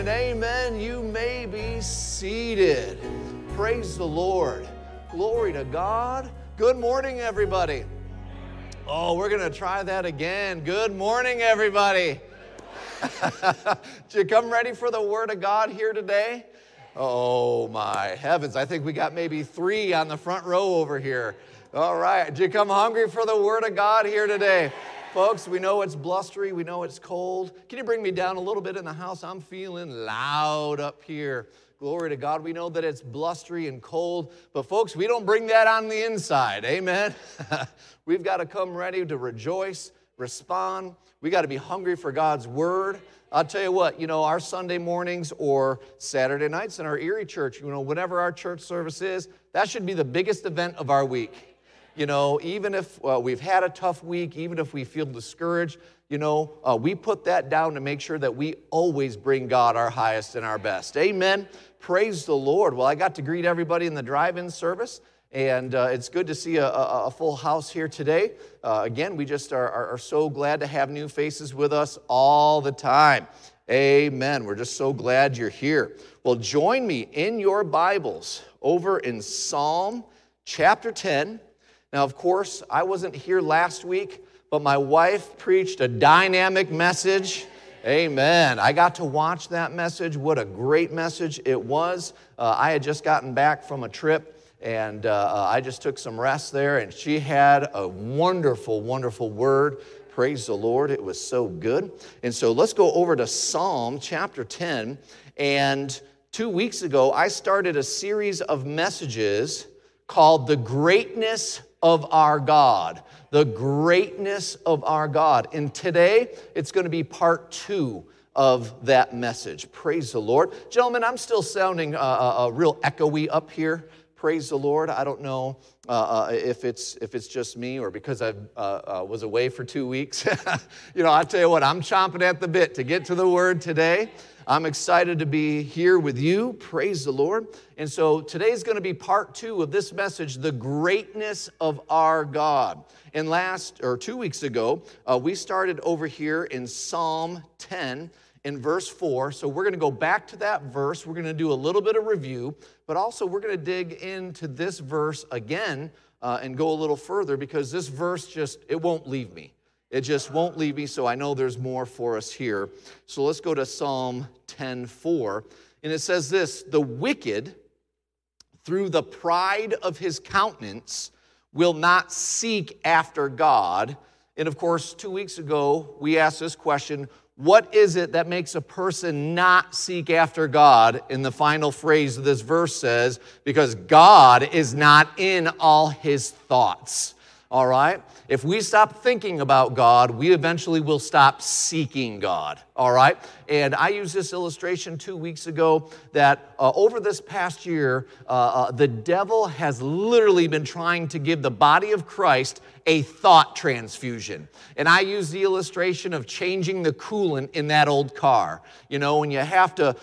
Amen. You may be seated. Praise the Lord. Glory to God. Good morning, everybody. Oh, we're going to try that again. Good morning, everybody. Did you come ready for the Word of God here today? Oh, my heavens. I think we got maybe 3 on the front row over here. All right. Did you come hungry for the Word of God here today? Folks, we know it's blustery. We know it's cold. Can you bring me down a little bit in the house? I'm feeling loud up here. Glory to God. We know that it's blustery and cold. But folks, we don't bring that on the inside. Amen. We've got to come ready to rejoice, respond. We got to be hungry for God's Word. I'll tell you what, our Sunday mornings or Saturday nights in our Erie church, whenever our church service is, that should be the biggest event of our week. Even if we've had a tough week, even if we feel discouraged, we put that down to make sure that we always bring God our highest and our best. Amen. Praise the Lord. Well, I got to greet everybody in the drive-in service, and it's good to see a full house here today. Again, we just are so glad to have new faces with us all the time. Amen. We're just so glad you're here. Well, join me in your Bibles over in Psalm chapter 10. Now, of course, I wasn't here last week, but my wife preached a dynamic message. Amen. I got to watch that message. What a great message it was. I had just gotten back from a trip, and I just took some rest there, and she had a wonderful, wonderful word. Praise the Lord. It was so good. And so let's go over to Psalm chapter 10. And 2 weeks ago, I started a series of messages called The Greatness of Our God. The greatness of our God. And today, it's going to be part 2 of that message. Praise the Lord. Gentlemen, I'm still sounding real echoey up here. Praise the Lord. I don't know if it's just me or because I was away for 2 weeks. I'll tell you what, I'm chomping at the bit to get to the Word today. I'm excited to be here with you. Praise the Lord. And so today's going to be part 2 of this message, the greatness of our God. And 2 weeks ago, we started over here in Psalm 10 in verse 4. So we're going to go back to that verse. We're going to do a little bit of review, but also we're going to dig into this verse again and go a little further because this verse it won't leave me. It just won't leave me, so I know there's more for us here. So let's go to Psalm 10:4. And it says this, "The wicked, through the pride of his countenance, will not seek after God." And of course, 2 weeks ago, we asked this question, what is it that makes a person not seek after God? And the final phrase of this verse says, because God is not in all his thoughts. All right? If we stop thinking about God, we eventually will stop seeking God. All right? And I used this illustration 2 weeks ago that over this past year, the devil has literally been trying to give the body of Christ a thought transfusion. And I use the illustration of changing the coolant in that old car. When you have to,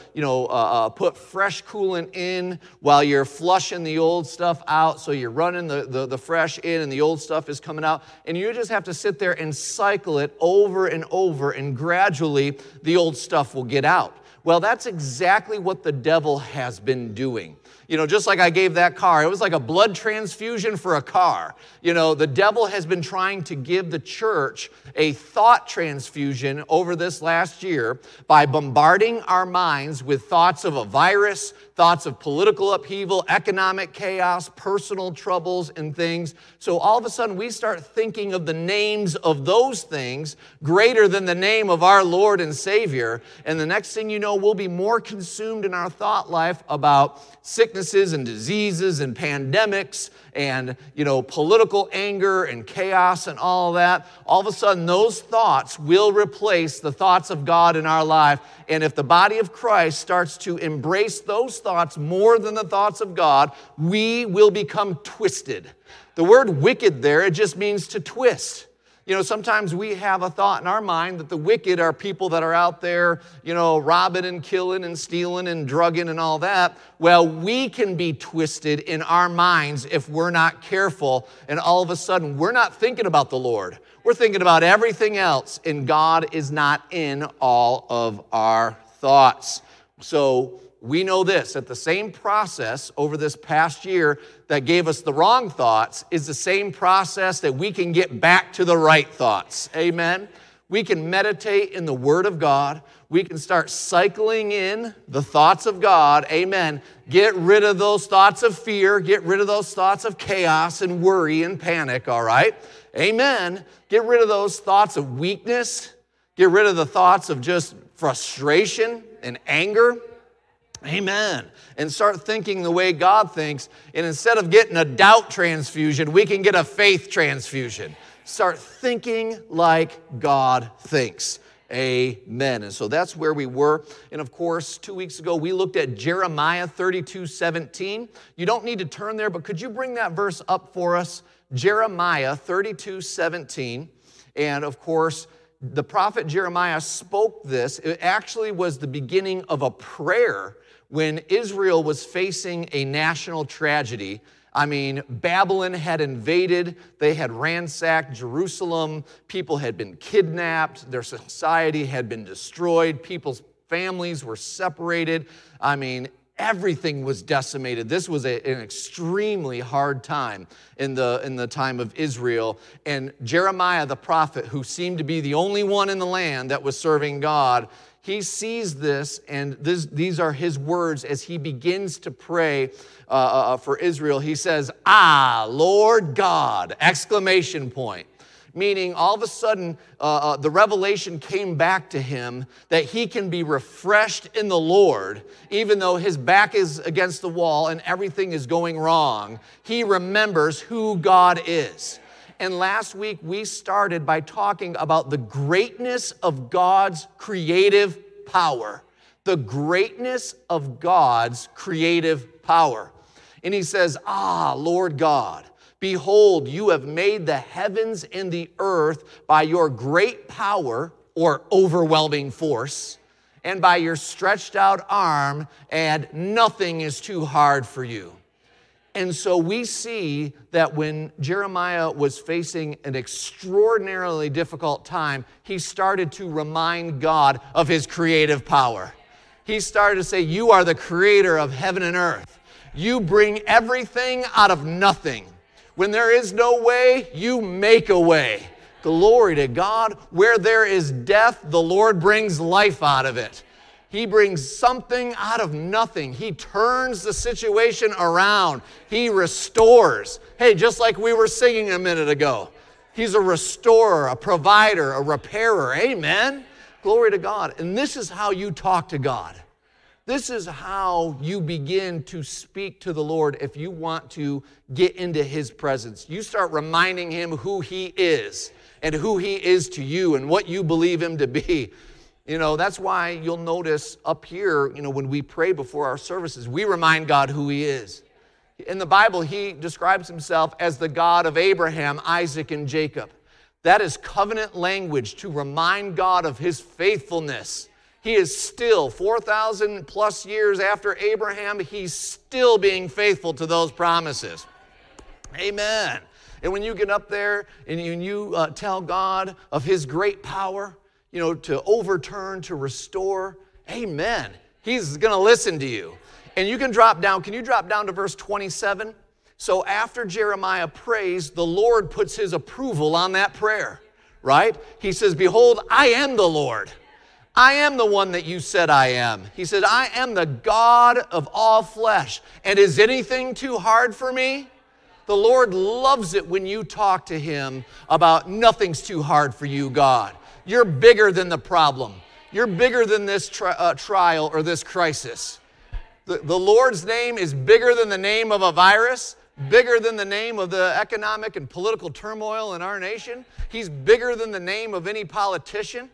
put fresh coolant in while you're flushing the old stuff out. So you're running the fresh in and the old stuff is coming out. And you just have to sit there and cycle it over and over, and gradually the old stuff will get out. Well, that's exactly what the devil has been doing. Just like I gave that car, it was like a blood transfusion for a car. The devil has been trying to give the church a thought transfusion over this last year by bombarding our minds with thoughts of a virus, thoughts of political upheaval, economic chaos, personal troubles and things. So all of a sudden we start thinking of the names of those things greater than the name of our Lord and Savior. And the next thing you know, we'll be more consumed in our thought life about sicknesses and diseases and pandemics and, political anger and chaos and all that. All of a sudden, those thoughts will replace the thoughts of God in our life. And if the body of Christ starts to embrace those thoughts more than the thoughts of God, we will become twisted. The word wicked there, it just means to twist. Sometimes we have a thought in our mind that the wicked are people that are out there, robbing and killing and stealing and drugging and all that. Well, we can be twisted in our minds if we're not careful, and all of a sudden we're not thinking about the Lord. We're thinking about everything else, and God is not in all of our thoughts. So we know this, that the same process over this past year that gave us the wrong thoughts is the same process that we can get back to the right thoughts. Amen? We can meditate in the Word of God. We can start cycling in the thoughts of God. Amen. Get rid of those thoughts of fear. Get rid of those thoughts of chaos and worry and panic, all right? Amen. Get rid of those thoughts of weakness. Get rid of the thoughts of just frustration and anger. Amen. And start thinking the way God thinks. And instead of getting a doubt transfusion, we can get a faith transfusion. Start thinking like God thinks. Amen. And so that's where we were. And of course, 2 weeks ago, we looked at Jeremiah 32:17. You don't need to turn there, but could you bring that verse up for us? Jeremiah 32:17. And of course, the prophet Jeremiah spoke this. It actually was the beginning of a prayer when Israel was facing a national tragedy. I mean, Babylon had invaded, they had ransacked Jerusalem, people had been kidnapped, their society had been destroyed, people's families were separated. I mean, everything was decimated. This was an extremely hard time in the time of Israel. And Jeremiah the prophet, who seemed to be the only one in the land that was serving God, he sees this, and these are his words as he begins to pray for Israel. He says, Lord God, exclamation point. Meaning all of a sudden the revelation came back to him that he can be refreshed in the Lord even though his back is against the wall and everything is going wrong. He remembers who God is. And last week, we started by talking about the greatness of God's creative power. The greatness of God's creative power. And he says, Lord God, behold, you have made the heavens and the earth by your great power or overwhelming force, and by your stretched out arm, and nothing is too hard for you. And so we see that when Jeremiah was facing an extraordinarily difficult time, he started to remind God of his creative power. He started to say, you are the creator of heaven and earth. You bring everything out of nothing. When there is no way, you make a way. Glory to God. Where there is death, the Lord brings life out of it. He brings something out of nothing. He turns the situation around. He restores. Hey, just like we were singing a minute ago. He's a restorer, a provider, a repairer. Amen. Glory to God. And this is how you talk to God. This is how you begin to speak to the Lord if you want to get into His presence. You start reminding Him who He is and who He is to you and what you believe Him to be. You know, that's why you'll notice up here, when we pray before our services, we remind God who He is. In the Bible, He describes Himself as the God of Abraham, Isaac, and Jacob. That is covenant language to remind God of His faithfulness. He is still, 4,000 plus years after Abraham, He's still being faithful to those promises. Amen. And when you get up there and you tell God of His great power, to overturn, to restore, amen. He's going to listen to you. And you can drop down. Can you drop down to verse 27? So after Jeremiah prays, the Lord puts His approval on that prayer, right? He says, behold, I am the Lord. I am the one that you said I am. He said, I am the God of all flesh. And is anything too hard for me? The Lord loves it when you talk to Him about nothing's too hard for you, God. You're bigger than the problem. You're bigger than this trial or this crisis. The Lord's name is bigger than the name of a virus, bigger than the name of the economic and political turmoil in our nation. He's bigger than the name of any politician.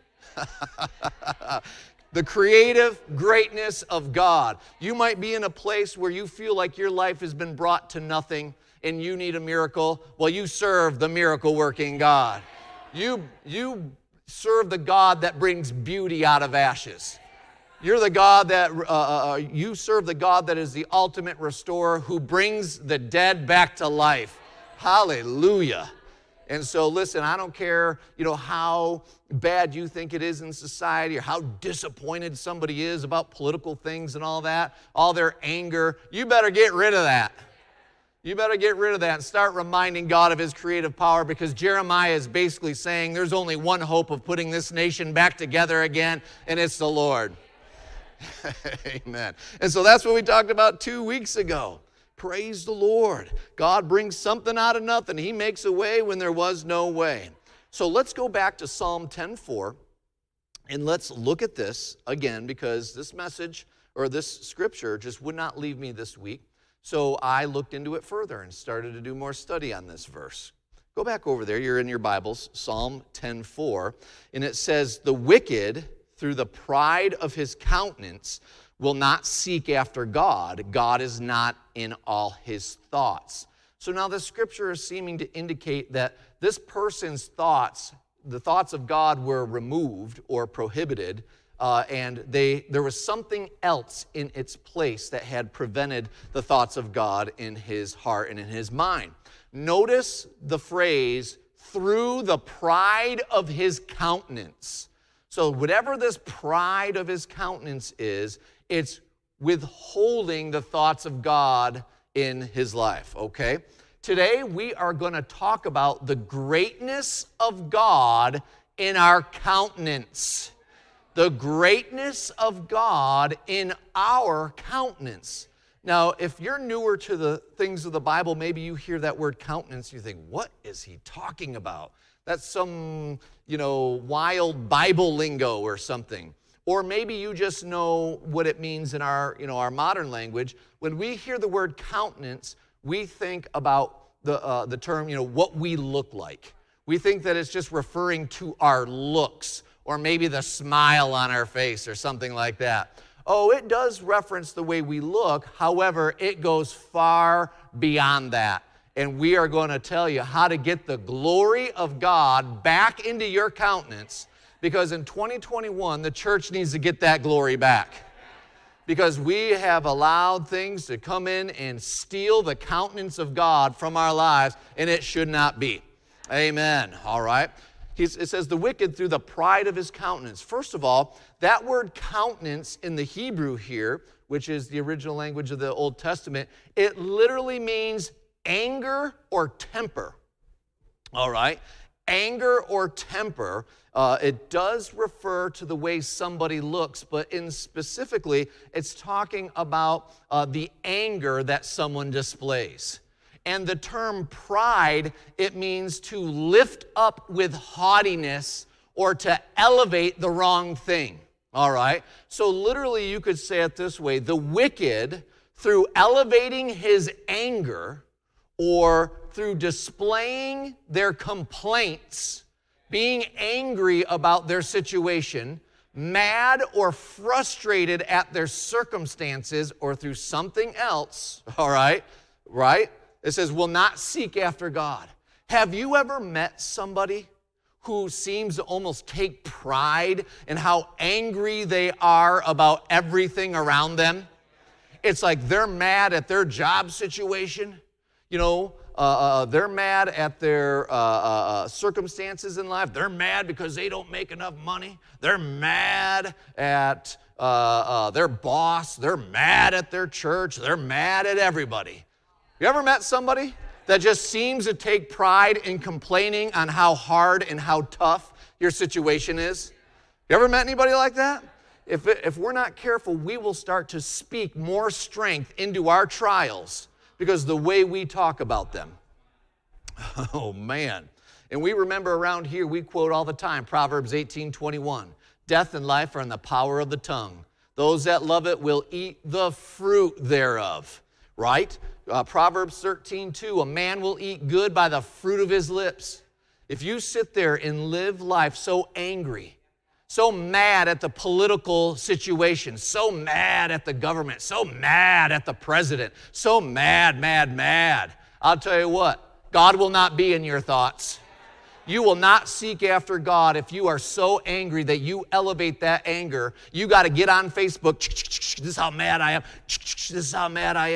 The creative greatness of God. You might be in a place where you feel like your life has been brought to nothing and you need a miracle. Well, you serve the miracle-working God. You serve the God that brings beauty out of ashes. You're the God that, you serve the God that is the ultimate restorer who brings the dead back to life. Hallelujah. And so listen, I don't care, how bad you think it is in society or how disappointed somebody is about political things and all that, all their anger. You better get rid of that. You better get rid of that and start reminding God of his creative power, because Jeremiah is basically saying there's only one hope of putting this nation back together again, and it's the Lord. Amen. And so that's what we talked about 2 weeks ago. Praise the Lord. God brings something out of nothing. He makes a way when there was no way. So let's go back to Psalm 10:4, and let's look at this again, because this message or this scripture just would not leave me this week. So I looked into it further and started to do more study on this verse. Go back over there. You're in your Bibles, Psalm 10:4, and it says, "The wicked, through the pride of his countenance, will not seek after God. God is not in all his thoughts." So now the scripture is seeming to indicate that this person's thoughts, the thoughts of God, were removed or prohibited, and there was something else in its place that had prevented the thoughts of God in his heart and in his mind. Notice the phrase, "through the pride of his countenance." So whatever this pride of his countenance is, it's withholding the thoughts of God in his life, okay? Today, we are going to talk about the greatness of God in our countenance. The greatness of God in our countenance. Now, if you're newer to the things of the Bible, maybe you hear that word countenance, you think, what is he talking about? That's some, wild Bible lingo or something. Or maybe you just know what it means in our modern language. When we hear the word countenance, we think about the term, what we look like. We think that it's just referring to our looks, or maybe the smile on our face or something like that. Oh, it does reference the way we look. However, it goes far beyond that. And we are going to tell you how to get the glory of God back into your countenance, because in 2021, the church needs to get that glory back. Because we have allowed things to come in and steal the countenance of God from our lives, and it should not be. Amen. All right. It says, "the wicked through the pride of his countenance." First of all, that word countenance in the Hebrew here, which is the original language of the Old Testament, it literally means anger or temper. All right? Anger or temper. It does refer to the way somebody looks, but specifically, it's talking about the anger that someone displays. And the term pride, it means to lift up with haughtiness or to elevate the wrong thing. All right? So literally, you could say it this way: the wicked, through elevating his anger or through displaying their complaints, being angry about their situation, mad or frustrated at their circumstances, or through something else, all right? Right? It says, will not seek after God. Have you ever met somebody who seems to almost take pride in how angry they are about everything around them? It's like they're mad at their job situation. They're mad at their circumstances in life. They're mad because they don't make enough money. They're mad at their boss. They're mad at their church. They're mad at everybody. You ever met somebody that just seems to take pride in complaining on how hard and how tough your situation is? You ever met anybody like that? If we're not careful, we will start to speak more strength into our trials because the way we talk about them. Oh, man. And we remember around here, we quote all the time, Proverbs 18:21. Death and life are in the power of the tongue. Those that love it will eat the fruit thereof. Right? Proverbs 13:2. A man will eat good by the fruit of his lips. If you sit there and live life so angry, so mad at the political situation, so mad at the government, so mad at the president, so mad, I'll tell you what, God will not be in your thoughts. You will not seek after God if you are so angry that you elevate that anger. You got to get on Facebook. This is how mad I am. This is how mad I am.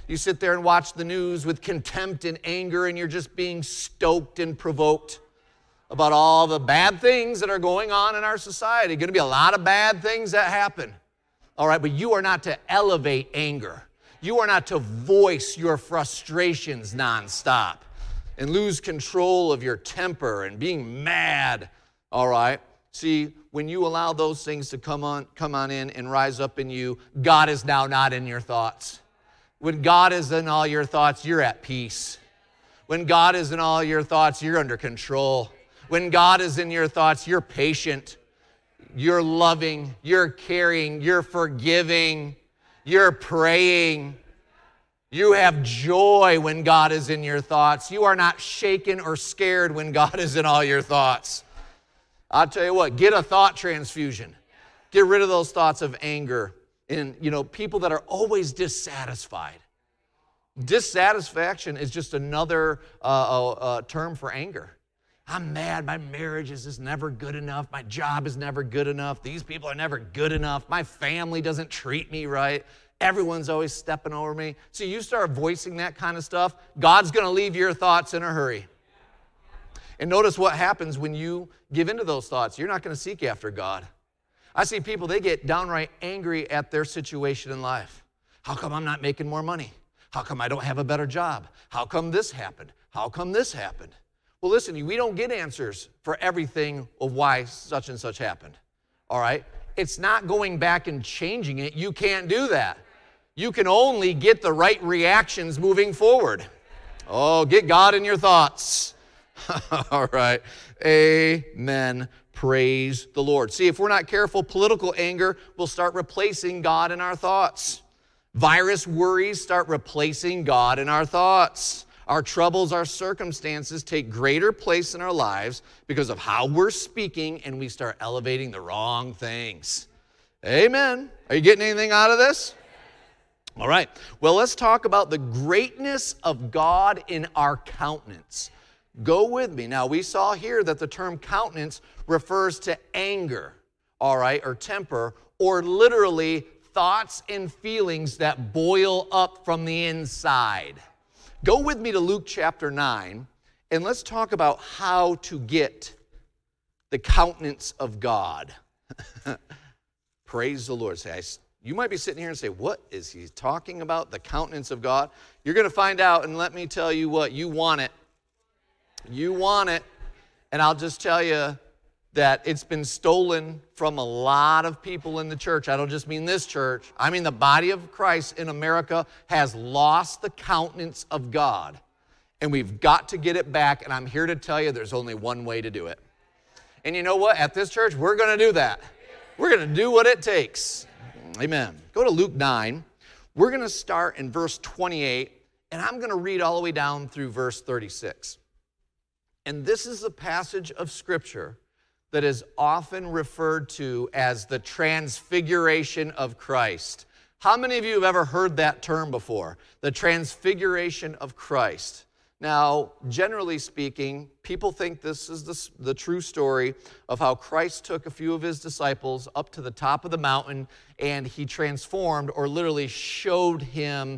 You sit there and watch the news with contempt and anger, and you're just being stoked and provoked about all the bad things that are going on in our society. Going to be a lot of bad things that happen. All right, but you are not to elevate anger. You are not to voice your frustrations nonstop and lose control of your temper and being mad. All right? See, when you allow those things to come on in and rise up in you, God is now not in your thoughts. When God is in all your thoughts, you're at peace. When God is in all your thoughts, you're under control. When God is in your thoughts, you're patient, you're loving, you're caring, you're forgiving, you're praying. You have joy when God is in your thoughts. You are not shaken or scared when God is in all your thoughts. I'll tell you what, get a thought transfusion. Get rid of those thoughts of anger and, people that are always dissatisfied. Dissatisfaction is just another term for anger. I'm mad. My marriage is just never good enough. My job is never good enough. These people are never good enough. My family doesn't treat me right. Everyone's always stepping over me. So you start voicing that kind of stuff, God's going to leave your thoughts in a hurry. And notice what happens when you give into those thoughts. You're not going to seek after God. I see people, they get downright angry at their situation in life. How come I'm not making more money? How come I don't have a better job? How come this happened? How come this happened? Well, listen, we don't get answers for everything of why such and such happened, all right? It's not going back and changing it. You can't do that. You can only get the right reactions moving forward. Oh, get God in your thoughts. All right. Amen. Praise the Lord. See, if we're not careful, political anger will start replacing God in our thoughts. Virus worries start replacing God in our thoughts. Our troubles, our circumstances take greater place in our lives because of how we're speaking, and we start elevating the wrong things. Amen. Are you getting anything out of this? All right. Well, let's talk about the greatness of God in our countenance. Go with me. Now, we saw here that the term countenance refers to anger, all right, or temper, or literally thoughts and feelings that boil up from the inside. Go with me to Luke chapter 9, and let's talk about how to get the countenance of God. Praise the Lord. You might be sitting here and say, what is he talking about, the countenance of God? You're going to find out, and let me tell you what, you want it. You want it, and I'll just tell you that it's been stolen from a lot of people in the church. I don't just mean this church. I mean the body of Christ in America has lost the countenance of God, and we've got to get it back, and I'm here to tell you there's only one way to do it. And you know what? At this church, we're going to do that. We're going to do what it takes. Amen. Go to Luke 9. We're going to start in verse 28, and I'm going to read all the way down through verse 36. And this is a passage of Scripture that is often referred to as the transfiguration of Christ. How many of you have ever heard that term before? The transfiguration of Christ. Now, generally speaking, people think this is the true story of how Christ took a few of his disciples up to the top of the mountain, and he transformed, or literally showed them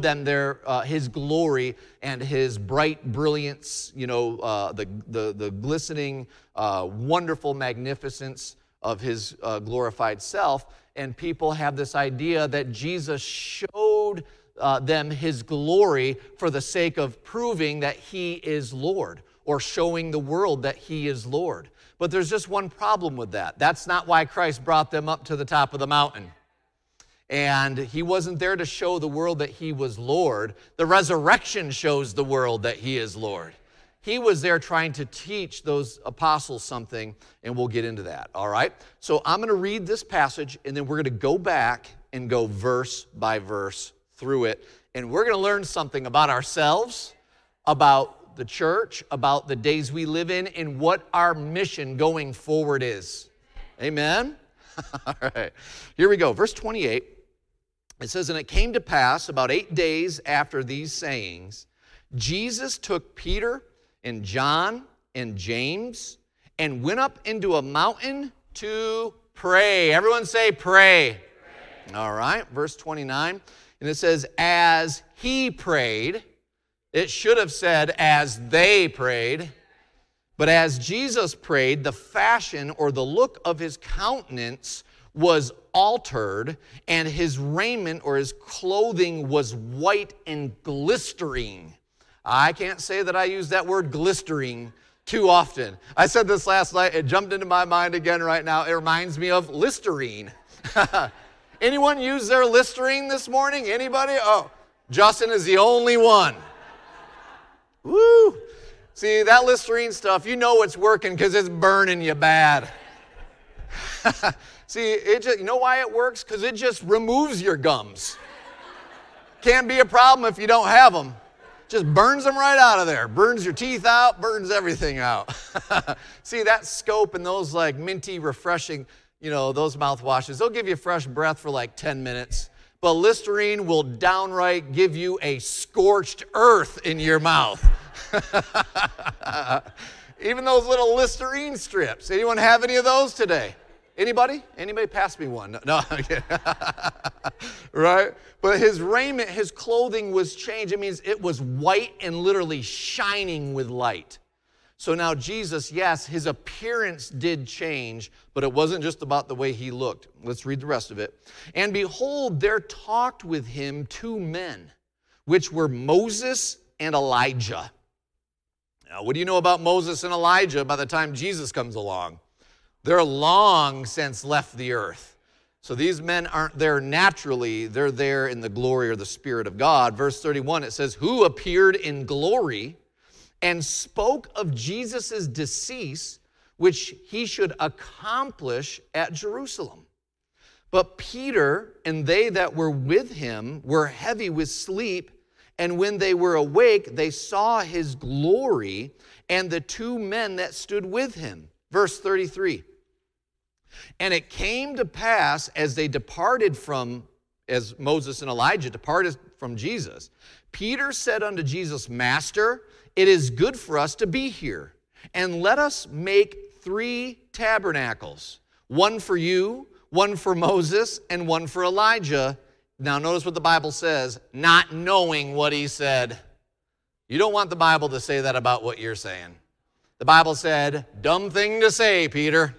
his glory and his bright brilliance, the glistening, wonderful magnificence of his glorified self. And people have this idea that Jesus showed them his glory for the sake of proving that he is Lord, or showing the world that he is Lord. But there's just one problem with that. That's not why Christ brought them up to the top of the mountain. And he wasn't there to show the world that he was Lord. The resurrection shows the world that he is Lord. He was there trying to teach those apostles something, and we'll get into that, all right? So I'm going to read this passage, and then we're going to go back and go verse by verse through it, and we're going to learn something about ourselves, about the church, about the days we live in, and what our mission going forward is. Amen? All right, here we go. Verse 28, it says, "And it came to pass about 8 days after these sayings, Jesus took Peter and John and James and went up into a mountain to pray." Everyone say pray. All right, verse 29. And it says, as he prayed. It should have said, as they prayed. But as Jesus prayed, the fashion or the look of his countenance was altered, and his raiment or his clothing was white and glistering. I can't say that I use that word glistering too often. I said this last night. It jumped into my mind again right now. It reminds me of Listerine. Anyone use their Listerine this morning? Anybody? Oh, Justin is the only one. Woo! See, that Listerine stuff, you know it's working because it's burning you bad. See, you know why it works? Because it just removes your gums. Can't be a problem if you don't have them. Just burns them right out of there. Burns your teeth out, burns everything out. See, that Scope and those like minty, refreshing, those mouthwashes, they'll give you fresh breath for like 10 minutes. But Listerine will downright give you a scorched earth in your mouth. Even those little Listerine strips. Anyone have any of those today? Anybody? Anybody pass me one? No. Right? But his raiment, his clothing was changed. It means it was white and literally shining with light. So now Jesus, yes, his appearance did change, but it wasn't just about the way he looked. Let's read the rest of it. And behold, there talked with him 2 men, which were Moses and Elijah. Now, what do you know about Moses and Elijah by the time Jesus comes along? They're long since left the earth. So these men aren't there naturally. They're there in the glory or the Spirit of God. Verse 31, it says, who appeared in glory and spoke of Jesus' decease, which he should accomplish at Jerusalem. But Peter and they that were with him were heavy with sleep, and when they were awake, they saw his glory and the 2 men that stood with him. Verse 33, and it came to pass as Moses and Elijah departed from Jesus, Peter said unto Jesus, Master, it is good for us to be here, and let us make 3 tabernacles, one for you, one for Moses, and one for Elijah. Now notice what the Bible says, not knowing what he said. You don't want the Bible to say that about what you're saying. The Bible said, dumb thing to say, Peter.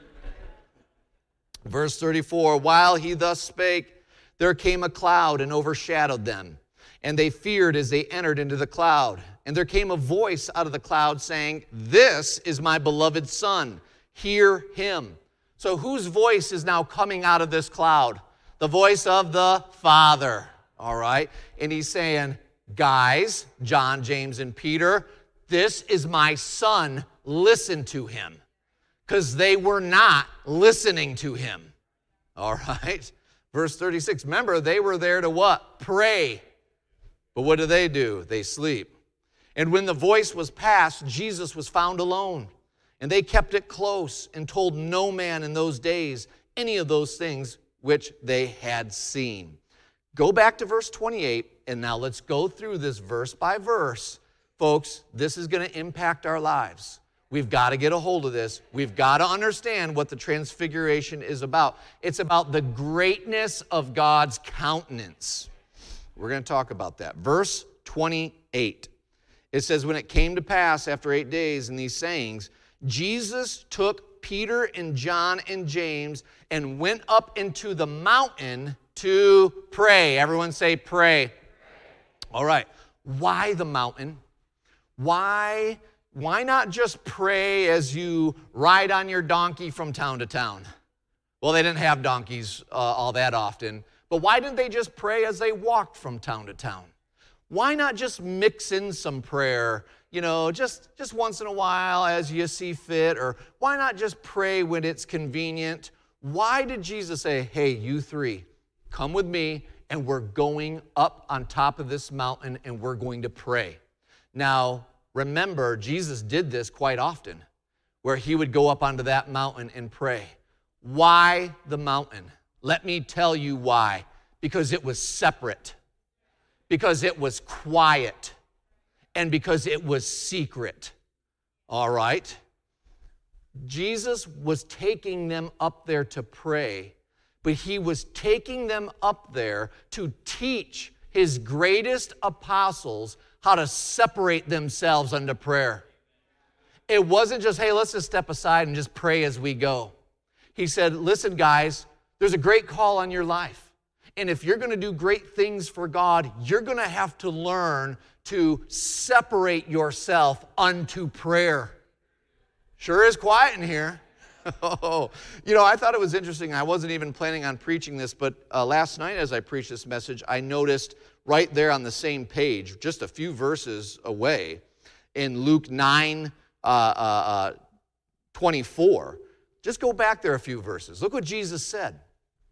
Verse 34, while he thus spake, there came a cloud and overshadowed them, and they feared as they entered into the cloud. And there came a voice out of the cloud saying, this is my beloved Son, hear him. So whose voice is now coming out of this cloud? The voice of the Father, all right? And he's saying, guys, John, James, and Peter, this is my Son, listen to him. Because they were not listening to him, all right? Verse 36, remember, they were there to what? Pray. But what do? They sleep. And when the voice was past, Jesus was found alone. And they kept it close and told no man in those days any of those things which they had seen. Go back to verse 28, and now let's go through this verse by verse. Folks, this is going to impact our lives. We've got to get a hold of this. We've got to understand what the transfiguration is about. It's about the greatness of God's countenance. We're going to talk about that. Verse 28. It says, when it came to pass after 8 days in these sayings, Jesus took Peter and John and James and went up into the mountain to pray. Everyone say pray. All right. Why the mountain? Why not just pray as you ride on your donkey from town to town? Well, they didn't have donkeys all that often. But why didn't they just pray as they walked from town to town? Why not just mix in some prayer, just once in a while as you see fit? Or why not just pray when it's convenient? Why did Jesus say, hey, you 3, come with me, and we're going up on top of this mountain, and we're going to pray? Now, remember, Jesus did this quite often, where he would go up onto that mountain and pray. Why the mountain? Let me tell you why. Because it was separate. Because it was quiet, and because it was secret, all right? Jesus was taking them up there to pray, but he was taking them up there to teach his greatest apostles how to separate themselves unto prayer. It wasn't just, hey, let's just step aside and just pray as we go. He said, listen, guys, there's a great call on your life. And if you're going to do great things for God, you're going to have to learn to separate yourself unto prayer. Sure is quiet in here. Oh, I thought it was interesting. I wasn't even planning on preaching this, but last night as I preached this message, I noticed right there on the same page, just a few verses away, in Luke 9:24. Just go back there a few verses. Look what Jesus said.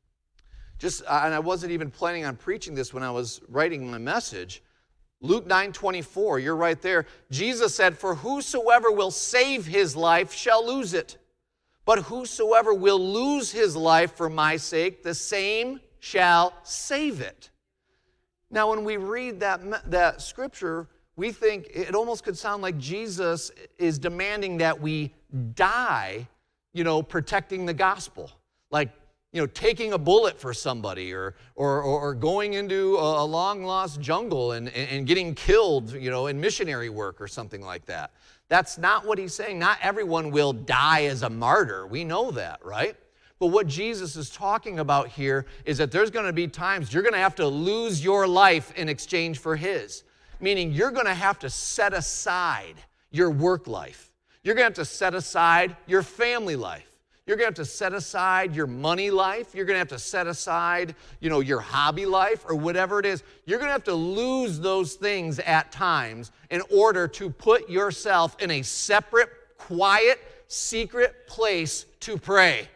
And I wasn't even planning on preaching this when I was writing my message. Luke 9:24, you're right there. Jesus said, "For whosoever will save his life shall lose it. But whosoever will lose his life for my sake, the same shall save it." Now, when we read that scripture, we think it almost could sound like Jesus is demanding that we die, protecting the gospel. Like, taking a bullet for somebody or going into a long-lost jungle and getting killed, in missionary work or something like that. That's not what he's saying. Not everyone will die as a martyr. We know that, right? But what Jesus is talking about here is that there's going to be times you're going to have to lose your life in exchange for his. Meaning you're going to have to set aside your work life. You're going to have to set aside your family life. You're going to have to set aside your money life. You're going to have to set aside, your hobby life or whatever it is. You're going to have to lose those things at times in order to put yourself in a separate, quiet, secret place to pray.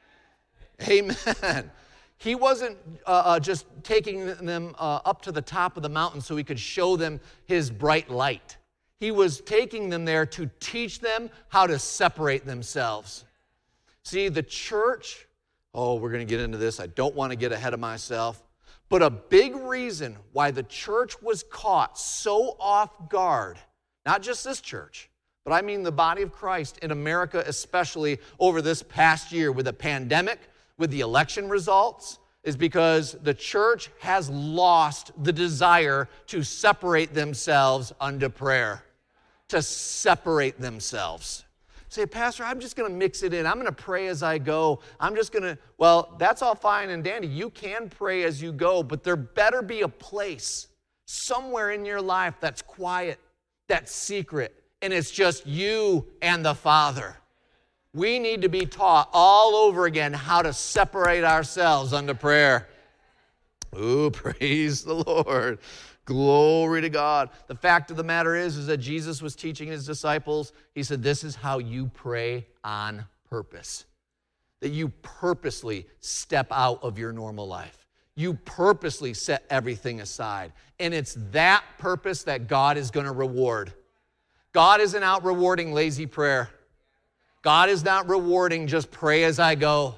Amen. He wasn't just taking them up to the top of the mountain so he could show them his bright light. He was taking them there to teach them how to separate themselves. See, the church, we're going to get into this. I don't want to get ahead of myself. But a big reason why the church was caught so off guard, not just this church, but I mean the body of Christ in America, especially over this past year with the pandemic, with the election results, is because the church has lost the desire to separate themselves unto prayer, to separate themselves. Say, Pastor, I'm just going to mix it in. I'm going to pray as I go. Well, that's all fine and dandy. You can pray as you go, but there better be a place somewhere in your life that's quiet, that's secret, and it's just you and the Father. We need to be taught all over again how to separate ourselves unto prayer. Ooh, praise the Lord. Glory to God. The fact of the matter is that Jesus was teaching his disciples. He said, this is how you pray on purpose. That you purposely step out of your normal life. You purposely set everything aside. And it's that purpose that God is going to reward. God isn't out rewarding lazy prayer. God is not rewarding just pray as I go.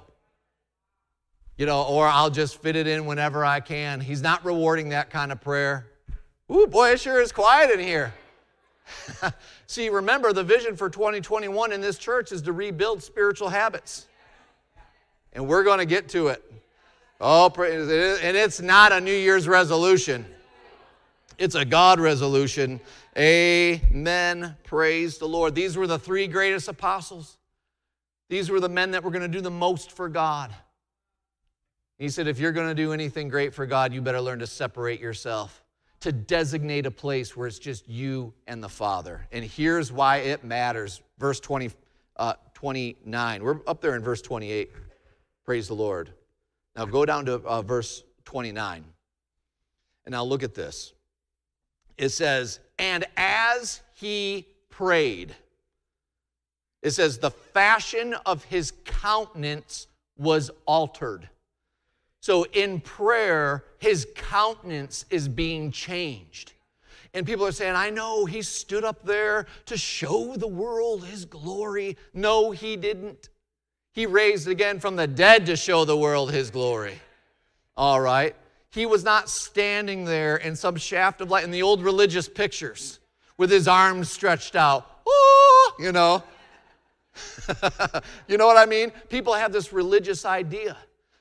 Or I'll just fit it in whenever I can. He's not rewarding that kind of prayer. Ooh, boy, it sure is quiet in here. See, remember, the vision for 2021 in this church is to rebuild spiritual habits. And we're going to get to it. And it's not a New Year's resolution. It's a God resolution. Amen. Praise the Lord. These were the three greatest apostles. These were the men that were going to do the most for God. He said, if you're going to do anything great for God, you better learn to separate yourself, to designate a place where it's just you and the Father. And here's why it matters. Verse 29. We're up there in verse 28. Praise the Lord. Now go down to verse 29. And now look at this. It says, and as he prayed, it says, the fashion of his countenance was altered. So in prayer, his countenance is being changed. And people are saying, I know he stood up there to show the world his glory. No, he didn't. He raised again from the dead to show the world his glory. All right. He was not standing there in some shaft of light in the old religious pictures with his arms stretched out. Oh, You know what I mean? People have this religious idea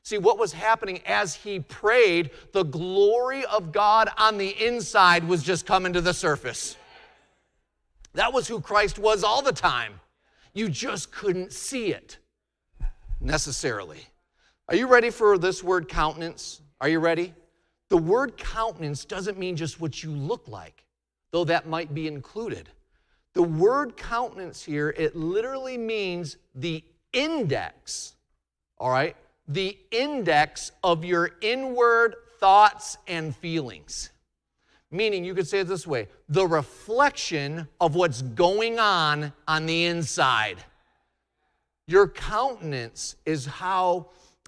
See, what was happening as he prayed, the glory of God on the inside was just coming to the surface. That was who Christ was all the time. You just couldn't see it necessarily. Are you ready for this word countenance? Are you ready? The word countenance doesn't mean just what you look like, though that might be included. The word countenance here, it literally means the index, all right? The index of your inward thoughts and feelings. Meaning, you could say it this way, the reflection of what's going on the inside. Your countenance is how,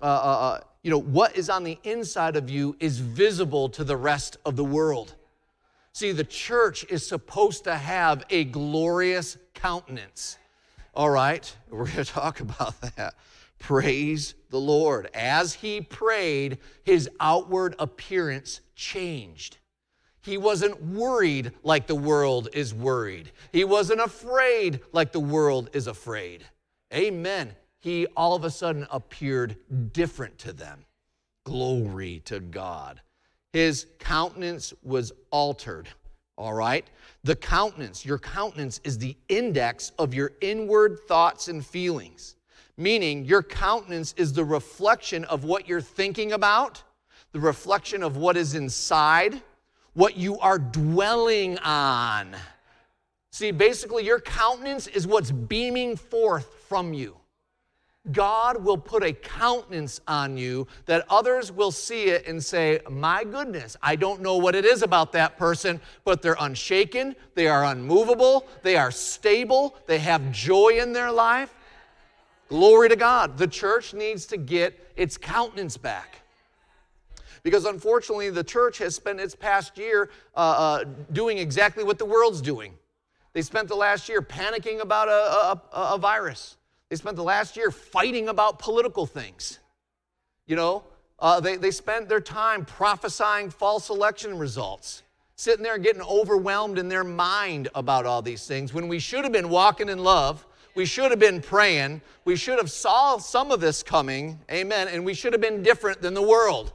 what is on the inside of you is visible to the rest of the world. See, the church is supposed to have a glorious countenance. All right, we're going to talk about that. Praise the Lord. As he prayed, his outward appearance changed. He wasn't worried like the world is worried. He wasn't afraid like the world is afraid. Amen. He all of a sudden appeared different to them. Glory to God. His countenance was altered, all right? The countenance, your countenance is the index of your inward thoughts and feelings, meaning your countenance is the reflection of what you're thinking about, the reflection of what is inside, what you are dwelling on. See, basically, your countenance is what's beaming forth from you. God will put a countenance on you that others will see it and say, my goodness, I don't know what it is about that person, but they're unshaken, they are unmovable, they are stable, they have joy in their life. Glory to God. The church needs to get its countenance back. Because unfortunately, the church has spent its past year doing exactly what the world's doing. They spent the last year panicking about a virus. They spent the last year fighting about political things. They spent their time prophesying false election results, sitting there getting overwhelmed in their mind about all these things when we should have been walking in love. We should have been praying. We should have saw some of this coming. Amen. And we should have been different than the world.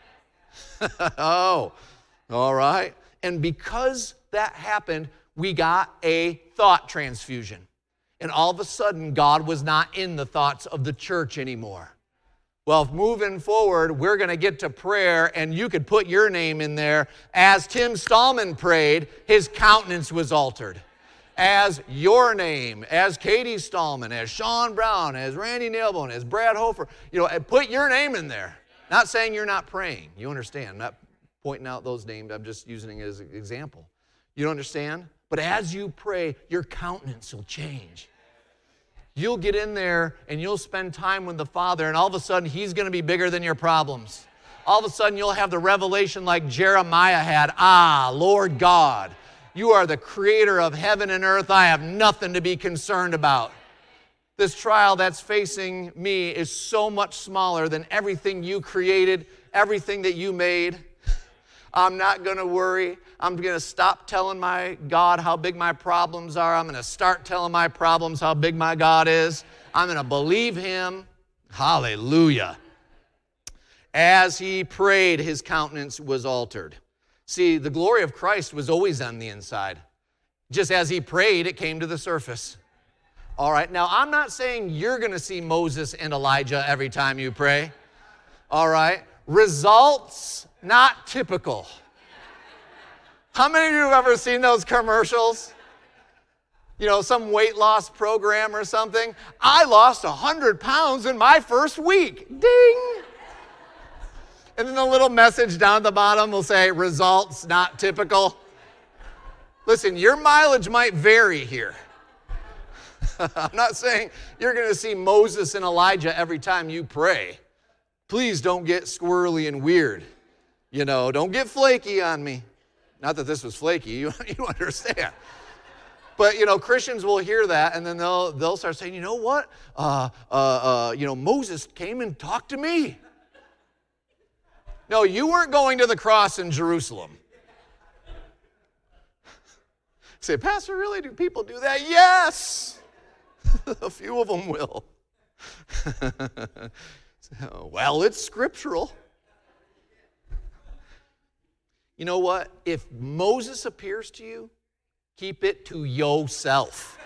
Oh, all right. And because that happened, we got a thought transfusion. And all of a sudden, God was not in the thoughts of the church anymore. Well, moving forward, we're going to get to prayer, and you could put your name in there. As Tim Stallman prayed, his countenance was altered. As your name, as Katie Stallman, as Sean Brown, as Randy Nailbone, as Brad Hofer, put your name in there. Not saying you're not praying. You understand? I'm not pointing out those names. I'm just using it as an example. You understand? But as you pray, your countenance will change. You'll get in there and you'll spend time with the Father, and all of a sudden, He's going to be bigger than your problems. All of a sudden, you'll have the revelation like Jeremiah had. Lord God, you are the creator of heaven and earth. I have nothing to be concerned about. This trial that's facing me is so much smaller than everything you created, everything that you made. I'm not going to worry. I'm going to stop telling my God how big my problems are. I'm going to start telling my problems how big my God is. I'm going to believe Him. Hallelujah. As he prayed, his countenance was altered. See, the glory of Christ was always on the inside. Just as he prayed, it came to the surface. All right, now I'm not saying you're going to see Moses and Elijah every time you pray. All right, results not typical. How many of you have ever seen those commercials? Some weight loss program or something. I lost 100 pounds in my first week. Ding! And then the little message down at the bottom will say, results not typical. Listen, your mileage might vary here. I'm not saying you're going to see Moses and Elijah every time you pray. Please don't get squirrely and weird. Don't get flaky on me. Not that this was flaky, you understand. But, Christians will hear that, and then they'll start saying, you know what? Moses came and talked to me. No, you weren't going to the cross in Jerusalem. Say, Pastor, really? Do people do that? Yes! A few of them will. Well, it's scriptural. You know what? If Moses appears to you, keep it to yourself.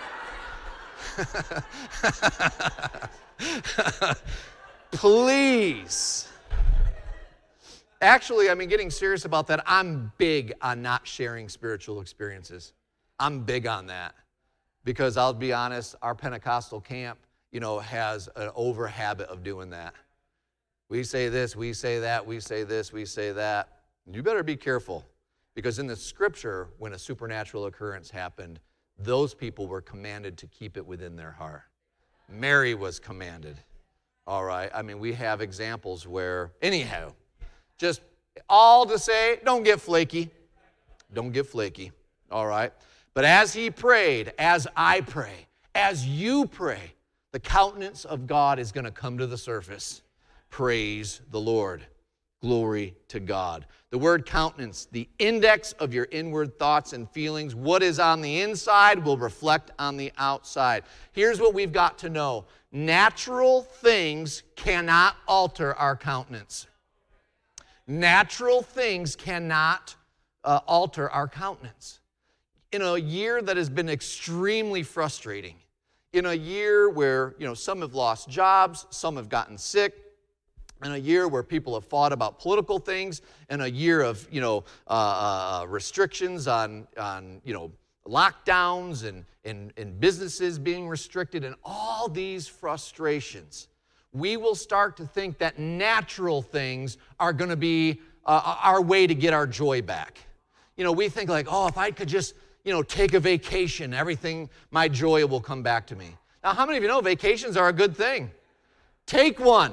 Please. Actually, I mean, getting serious about that, I'm big on not sharing spiritual experiences. I'm big on that. Because I'll be honest, our Pentecostal camp, has an over habit of doing that. We say this, we say that, we say this, we say that. You better be careful. Because in the scripture, when a supernatural occurrence happened, those people were commanded to keep it within their heart. Mary was commanded. All right? I mean, we have examples where, anyhow, just all to say, don't get flaky. Don't get flaky. All right? But as he prayed, as I pray, as you pray, the countenance of God is going to come to the surface. Praise the Lord. Glory to God. The word countenance, the index of your inward thoughts and feelings. What is on the inside will reflect on the outside. Here's what we've got to know. Natural things cannot alter our countenance. Natural things cannot alter our countenance. In a year that has been extremely frustrating, in a year where, some have lost jobs, some have gotten sick, in a year where people have fought about political things, in a year of, restrictions on lockdowns and businesses being restricted, and all these frustrations, we will start to think that natural things are going to be our way to get our joy back. We think like, if I could just, take a vacation, my joy will come back to me. Now, how many of you know vacations are a good thing? Take one.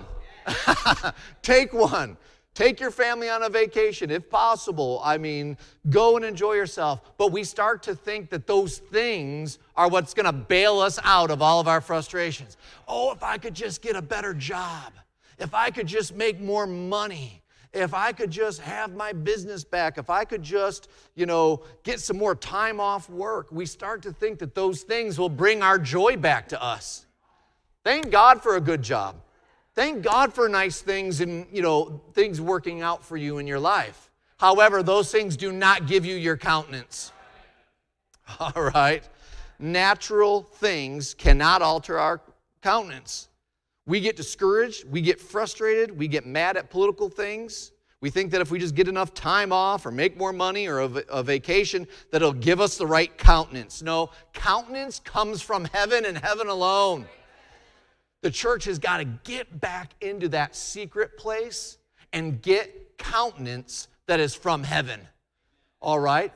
Take one. Take your family on a vacation, if possible. I mean, go and enjoy yourself. But we start to think that those things are what's going to bail us out of all of our frustrations. Oh, if I could just get a better job. If I could just make more money. If I could just have my business back. If I could just, get some more time off work. We start to think that those things will bring our joy back to us. Thank God for a good job. Thank God for nice things and, things working out for you in your life. However, those things do not give you your countenance. All right? Natural things cannot alter our countenance. We get discouraged, we get frustrated, we get mad at political things. We think that if we just get enough time off or make more money or a vacation, that it'll give us the right countenance. No, countenance comes from heaven and heaven alone. The church has got to get back into that secret place and get countenance that is from heaven. All right?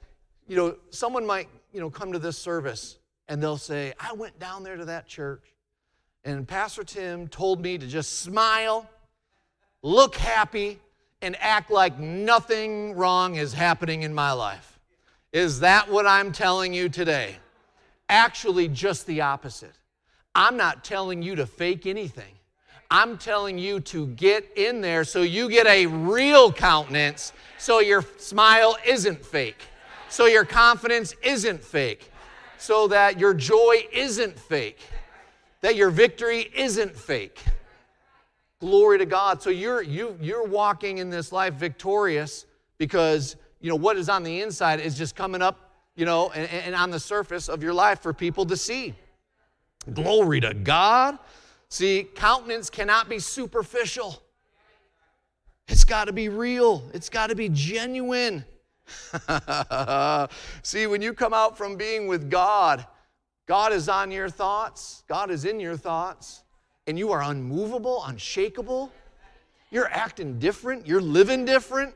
Someone might, come to this service and they'll say, I went down there to that church and Pastor Tim told me to just smile, look happy, and act like nothing wrong is happening in my life. Is that what I'm telling you today? Actually, just the opposite. I'm not telling you to fake anything. I'm telling you to get in there so you get a real countenance, so your smile isn't fake, so your confidence isn't fake, so that your joy isn't fake, that your victory isn't fake. Glory to God. So you're walking in this life victorious because, what is on the inside is just coming up, and on the surface of your life for people to see. Glory to God. See, countenance cannot be superficial. It's got to be real. It's got to be genuine. See, when you come out from being with God, God is on your thoughts. God is in your thoughts. And you are unmovable, unshakable. You're acting different. You're living different.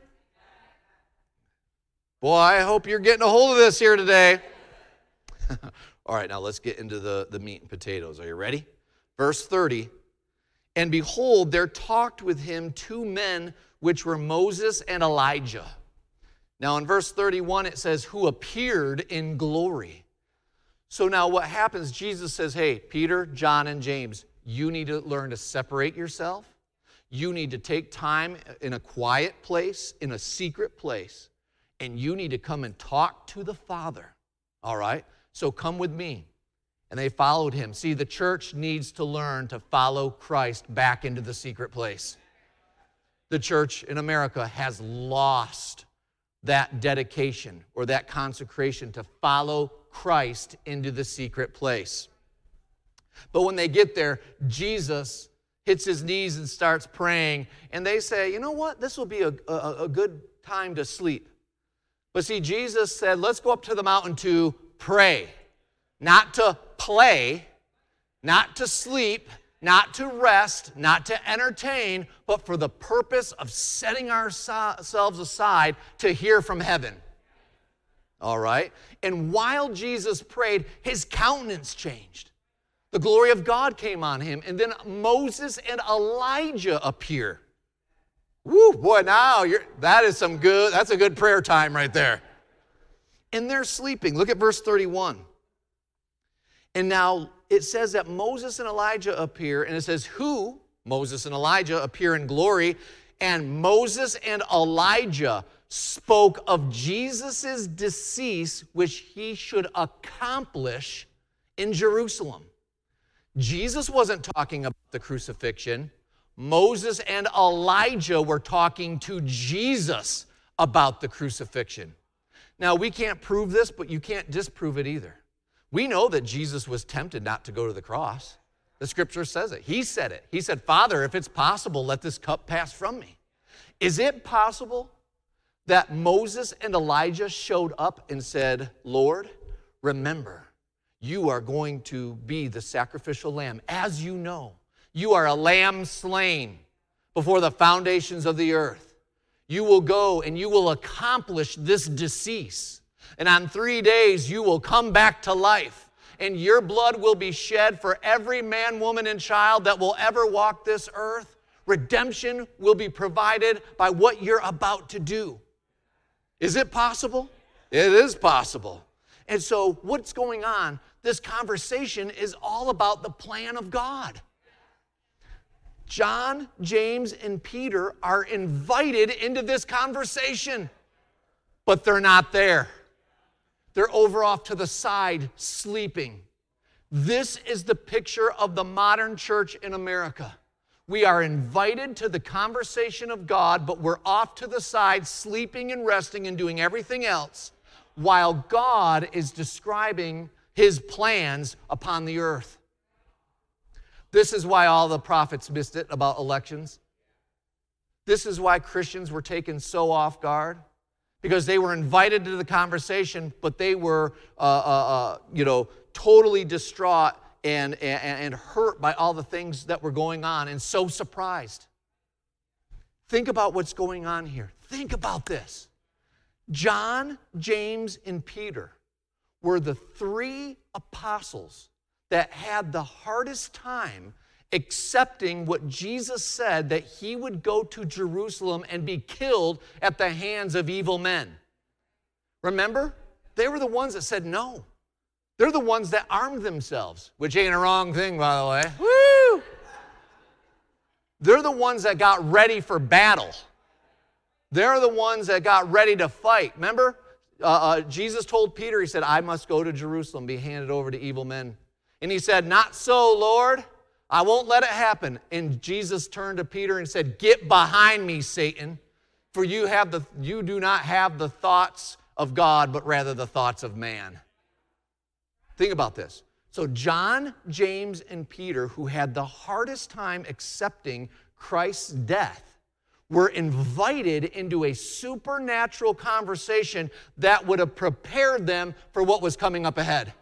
Boy, I hope you're getting a hold of this here today. All right, now let's get into the meat and potatoes. Are you ready? Verse 30, and behold, there talked with him two men, which were Moses and Elijah. Now in verse 31, it says, who appeared in glory. So now what happens, Jesus says, hey, Peter, John, and James, you need to learn to separate yourself. You need to take time in a quiet place, in a secret place, and you need to come and talk to the Father. All right? So come with me. and they followed him. See, the church needs to learn to follow Christ back into the secret place. The church in America has lost that dedication or that consecration to follow Christ into the secret place. But when they get there, Jesus hits his knees and starts praying, and they say, you know what, this will be a good time to sleep. But see, Jesus said, let's go up to the mountain to pray, not to play, not to sleep, not to rest, not to entertain, but for the purpose of setting ourselves aside to hear from heaven. All right? And while Jesus prayed, his countenance changed. The glory of God came on him, and then Moses and Elijah appear. Woo, boy, now that's a good prayer time right there. And they're sleeping. Look at verse 31. And now it says that Moses and Elijah appear, and it says who? Moses and Elijah appear in glory, and Moses and Elijah spoke of Jesus' decease, which he should accomplish in Jerusalem. Jesus wasn't talking about the crucifixion. Moses and Elijah were talking to Jesus about the crucifixion. Now, we can't prove this, but you can't disprove it either. We know that Jesus was tempted not to go to the cross. The scripture says it. He said it. He said, Father, if it's possible, let this cup pass from me. Is it possible that Moses and Elijah showed up and said, Lord, remember, you are going to be the sacrificial lamb. As you know, you are a lamb slain before the foundations of the earth. You will go and you will accomplish this decease. And on 3 days, you will come back to life. And your blood will be shed for every man, woman, and child that will ever walk this earth. Redemption will be provided by what you're about to do. Is it possible? It is possible. And so what's going on? This conversation is all about the plan of God. John, James, and Peter are invited into this conversation, but they're not there. They're over off to the side, sleeping. This is the picture of the modern church in America. We are invited to the conversation of God, but we're off to the side, sleeping and resting and doing everything else, while God is describing his plans upon the earth. This is why all the prophets missed it about elections. This is why Christians were taken so off guard. Because they were invited to the conversation, but they were, totally distraught and hurt by all the things that were going on and so surprised. Think about what's going on here. Think about this. John, James, and Peter were the three apostles that had the hardest time accepting what Jesus said, that he would go to Jerusalem and be killed at the hands of evil men. Remember? They were the ones that said no. They're the ones that armed themselves, which ain't a wrong thing, by the way. Woo! They're the ones that got ready for battle. They're the ones that got ready to fight. Remember? Jesus told Peter, he said, I must go to Jerusalem, be handed over to evil men. And he said, not so, Lord. I won't let it happen. And Jesus turned to Peter and said, get behind me, Satan, for you do not have the thoughts of God, but rather the thoughts of man. Think about this. So John, James, and Peter, who had the hardest time accepting Christ's death, were invited into a supernatural conversation that would have prepared them for what was coming up ahead.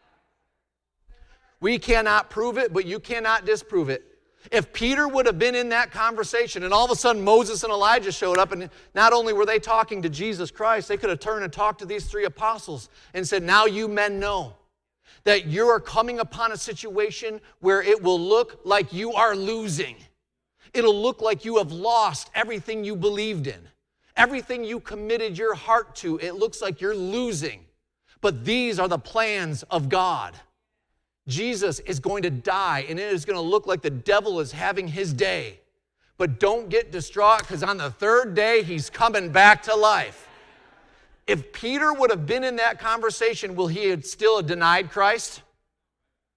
We cannot prove it, but you cannot disprove it. If Peter would have been in that conversation and all of a sudden Moses and Elijah showed up, and not only were they talking to Jesus Christ, they could have turned and talked to these three apostles and said, now you men know that you are coming upon a situation where it will look like you are losing. It'll look like you have lost everything you believed in. Everything you committed your heart to, it looks like you're losing. But these are the plans of God. Jesus is going to die, and it is going to look like the devil is having his day. But don't get distraught, because on the third day, he's coming back to life. If Peter would have been in that conversation, will he have still denied Christ?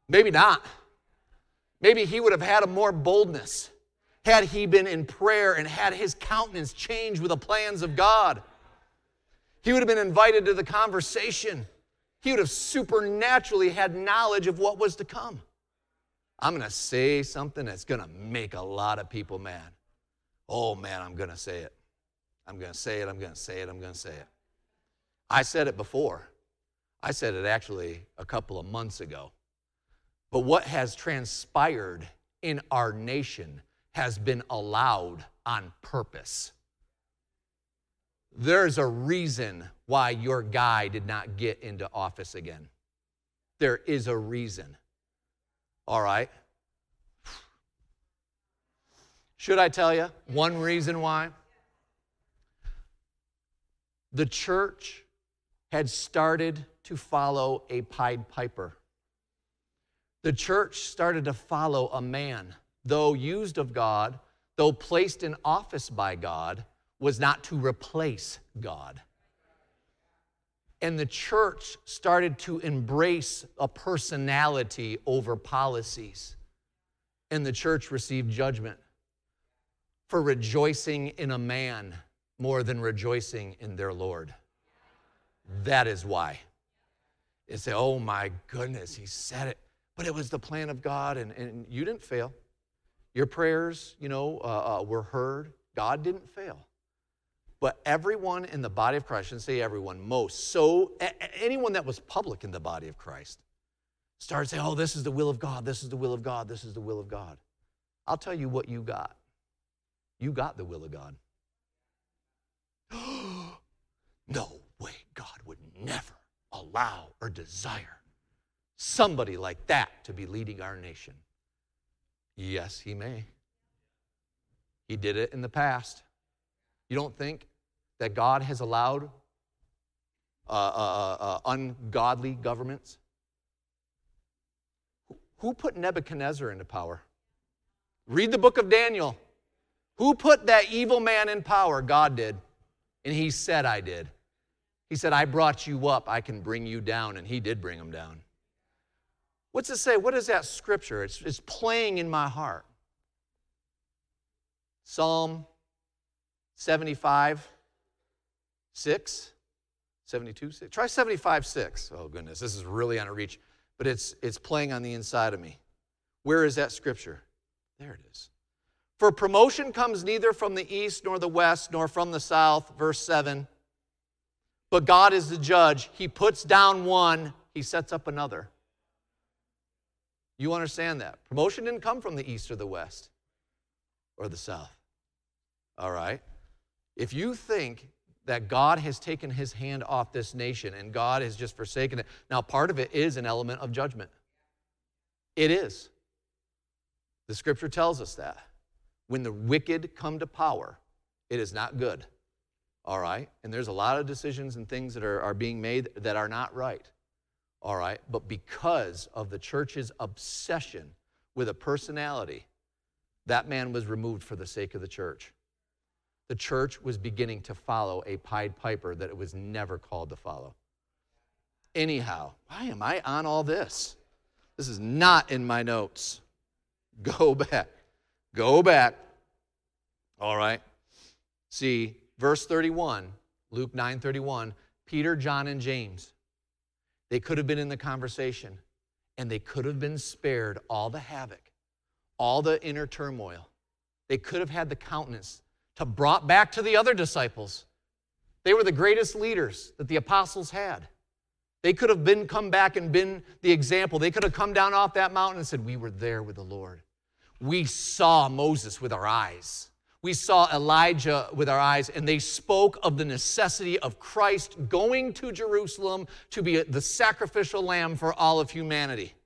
Maybe not. Maybe he would have had a more boldness had he been in prayer and had his countenance change with the plans of God. He would have been invited to the conversation. He would have supernaturally had knowledge of what was to come. I'm going to say something that's going to make a lot of people mad. Oh, man, I'm going to say it. I'm going to say it, I'm going to say it, I'm going to say it. I said it before. I said it actually a couple of months ago. But what has transpired in our nation has been allowed on purpose. There's a reason why your guy did not get into office again. There is a reason. All right? Should I tell you one reason why? The church had started to follow a Pied Piper. The church started to follow a man, though used of God, though placed in office by God, was not to replace God. And the church started to embrace a personality over policies. And the church received judgment for rejoicing in a man more than rejoicing in their Lord. That is why. They say, oh my goodness, he said it. But it was the plan of God, and you didn't fail. Your prayers, were heard. God didn't fail. But everyone in the body of Christ, I shouldn't say everyone, most, so anyone that was public in the body of Christ started saying, oh, this is the will of God, this is the will of God, this is the will of God. I'll tell you what you got. You got the will of God. No way, God would never allow or desire somebody like that to be leading our nation. Yes, he may. He did it in the past. You don't think that God has allowed ungodly governments? Who put Nebuchadnezzar into power? Read the book of Daniel. Who put that evil man in power? God did. And he said, I did. He said, I brought you up, I can bring you down. And he did bring him down. What's it say? What is that scripture? It's playing in my heart. Psalm 75, 6, 72, 6. Try 75, 6. Oh, goodness, this is really on a reach. But it's playing on the inside of me. Where is that scripture? There it is. For promotion comes neither from the east nor the west nor from the south, verse 7. But God is the judge. He puts down one, he sets up another. You understand that? Promotion didn't come from the east or the west or the south. All right? If you think that God has taken his hand off this nation and God has just forsaken it, now part of it is an element of judgment. It is. The scripture tells us that. When the wicked come to power, it is not good. All right? And there's a lot of decisions and things that are being made that are not right. All right? But because of the church's obsession with a personality, that man was removed for the sake of the church. The church was beginning to follow a Pied Piper that it was never called to follow. Anyhow, why am I on all this? This is not in my notes. Go back. Go back. All right. See, verse 31, Luke 9:31, Peter, John, and James, they could have been in the conversation, and they could have been spared all the havoc, all the inner turmoil. They could have had the countenance to brought back to the other disciples. They were the greatest leaders that the apostles had. They could have come back and been the example. They could have come down off that mountain and said, we were there with the Lord. We saw Moses with our eyes. We saw Elijah with our eyes, and they spoke of the necessity of Christ going to Jerusalem to be the sacrificial lamb for all of humanity.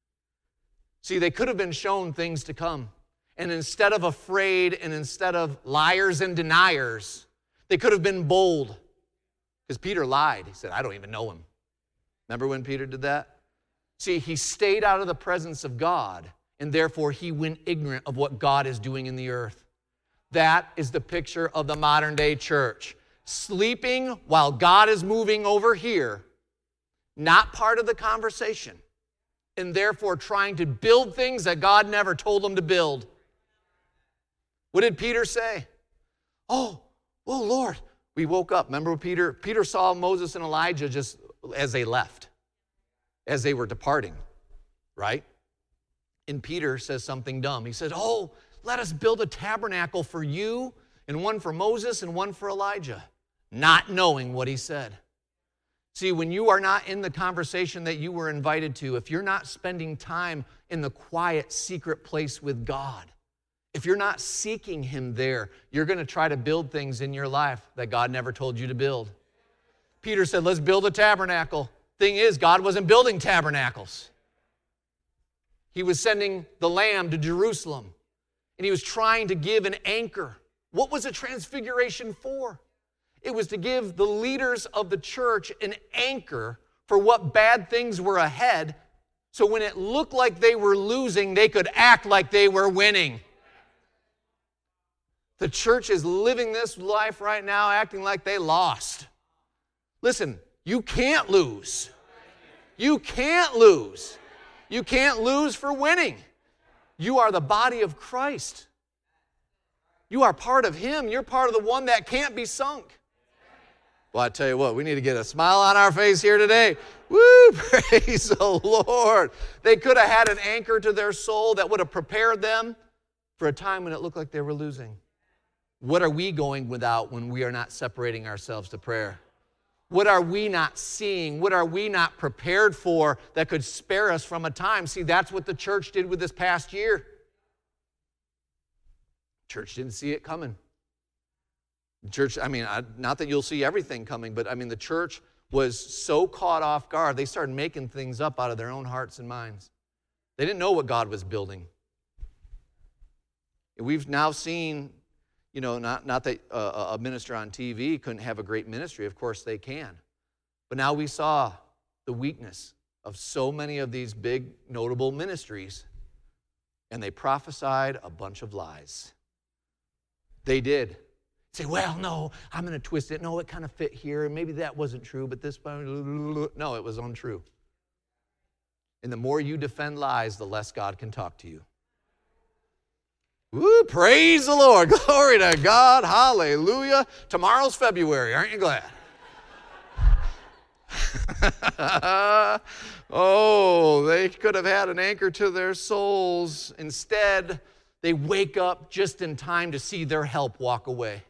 See, they could have been shown things to come. And instead of afraid and instead of liars and deniers, they could have been bold. Because Peter lied. He said, I don't even know him. Remember when Peter did that? See, he stayed out of the presence of God, and therefore he went ignorant of what God is doing in the earth. That is the picture of the modern day church. Sleeping while God is moving over here, not part of the conversation. and therefore trying to build things that God never told them to build. What did Peter say? Oh, Lord. We woke up. Remember Peter? Peter saw Moses and Elijah just as they left, as they were departing, right? And Peter says something dumb. He said, oh, let us build a tabernacle for you, and one for Moses and one for Elijah, not knowing what he said. See, when you are not in the conversation that you were invited to, if you're not spending time in the quiet, secret place with God, if you're not seeking him there, you're going to try to build things in your life that God never told you to build. Peter said, let's build a tabernacle. Thing is, God wasn't building tabernacles. He was sending the Lamb to Jerusalem, and he was trying to give an anchor. What was a transfiguration for? It was to give the leaders of the church an anchor for what bad things were ahead, so when it looked like they were losing, they could act like they were winning. The church is living this life right now acting like they lost. Listen, you can't lose. You can't lose. You can't lose for winning. You are the body of Christ. You are part of him. You're part of the one that can't be sunk. Well, I tell you what, we need to get a smile on our face here today. Woo, praise the Lord. They could have had an anchor to their soul that would have prepared them for a time when it looked like they were losing. What are we going without when we are not separating ourselves to prayer? What are we not seeing? What are we not prepared for that could spare us from a time? See, that's what the church did with this past year. Church didn't see it coming. Church, not that you'll see everything coming, but the church was so caught off guard, they started making things up out of their own hearts and minds. They didn't know what God was building. We've now seen, not that a minister on TV couldn't have a great ministry. Of course they can. But now we saw the weakness of so many of these big, notable ministries, and they prophesied a bunch of lies. They did. Say, well, no, I'm going to twist it. No, it kind of fit here, and maybe that wasn't true, but this, no, it was untrue. And the more you defend lies, the less God can talk to you. Woo, praise the Lord. Glory to God. Hallelujah. Tomorrow's February. Aren't you glad? Oh, they could have had an anchor to their souls. Instead, they wake up just in time to see their help walk away.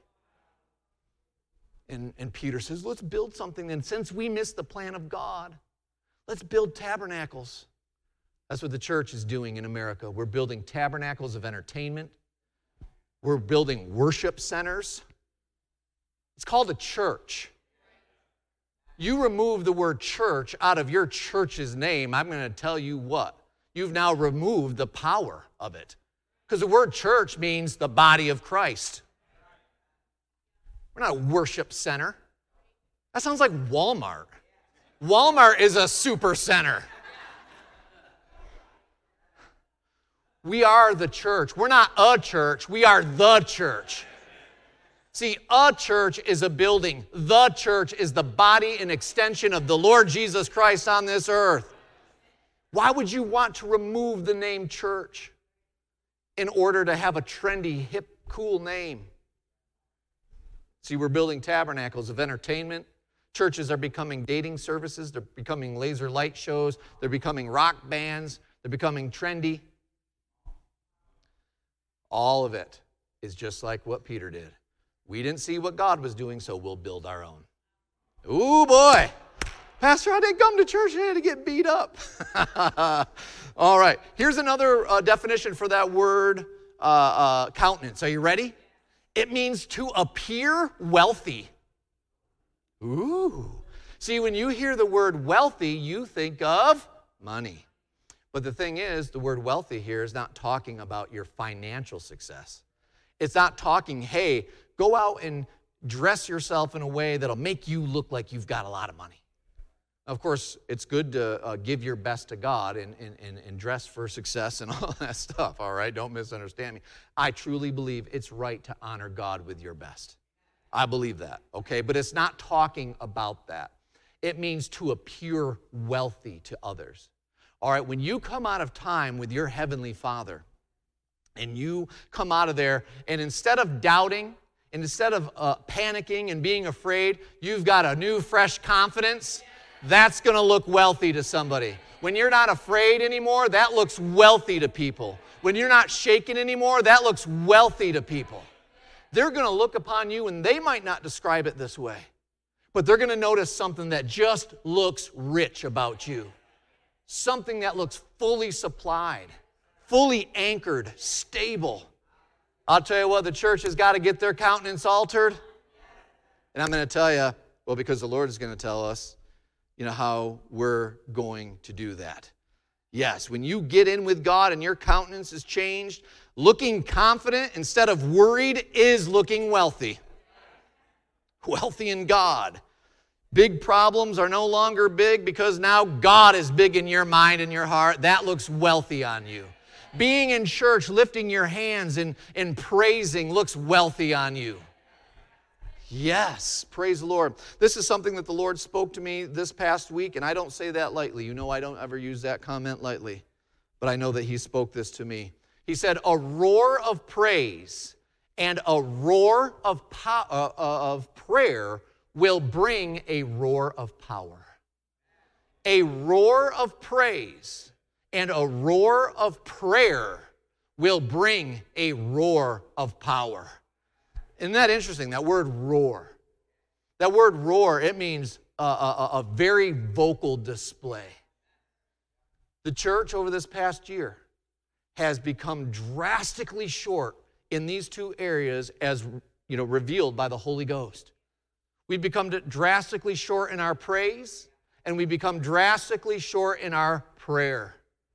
And Peter says, let's build something then. Since we missed the plan of God, let's build tabernacles. That's what the church is doing in America. We're building tabernacles of entertainment. We're building worship centers. It's called a church. You remove the word church out of your church's name, I'm going to tell you what. You've now removed the power of it. Because the word church means the body of Christ. We're not a worship center. That sounds like Walmart. Walmart is a super center. We are the church. We're not a church. We are the church. See, a church is a building. The church is the body and extension of the Lord Jesus Christ on this earth. Why would you want to remove the name church in order to have a trendy, hip, cool name? See, we're building tabernacles of entertainment. Churches are becoming dating services. They're becoming laser light shows. They're becoming rock bands. They're becoming trendy. All of it is just like what Peter did. We didn't see what God was doing, so we'll build our own. Ooh, boy. Pastor, I didn't come to church. I had to get beat up. All right. Here's another definition for that word, countenance. Are you ready? It means to appear wealthy. Ooh. See, when you hear the word wealthy, you think of money. But the thing is, the word wealthy here is not talking about your financial success. It's not talking, hey, go out and dress yourself in a way that'll make you look like you've got a lot of money. Of course, it's good to give your best to God and dress for success and all that stuff, all right? Don't misunderstand me. I truly believe it's right to honor God with your best. I believe that, okay? But it's not talking about that. It means to appear wealthy to others, All right, when you come out of time with your Heavenly Father, and you come out of there, and instead of doubting, and instead of panicking and being afraid, you've got a new, fresh confidence, that's going to look wealthy to somebody. When you're not afraid anymore, that looks wealthy to people. When you're not shaken anymore, that looks wealthy to people. They're going to look upon you, and they might not describe it this way, but they're going to notice something that just looks rich about you. Something that looks fully supplied, fully anchored, stable. I'll tell you what, the church has got to get their countenance altered. And I'm going to tell you, well, because the Lord is going to tell us, how we're going to do that. Yes, when you get in with God and your countenance is changed, looking confident instead of worried is looking wealthy. Wealthy in God. Big problems are no longer big because now God is big in your mind and your heart. That looks wealthy on you. Being in church, lifting your hands and praising looks wealthy on you. Yes, praise the Lord. This is something that the Lord spoke to me this past week, and I don't say that lightly. I don't ever use that comment lightly, but I know that He spoke this to me. He said, a roar of praise and a roar of prayer will bring a roar of power. A roar of praise and a roar of prayer will bring a roar of power. Isn't that interesting, that word roar? That word roar, it means a very vocal display. The church over this past year has become drastically short in these two areas as revealed by the Holy Ghost. We've become drastically short in our praise, and we become drastically short in our prayer.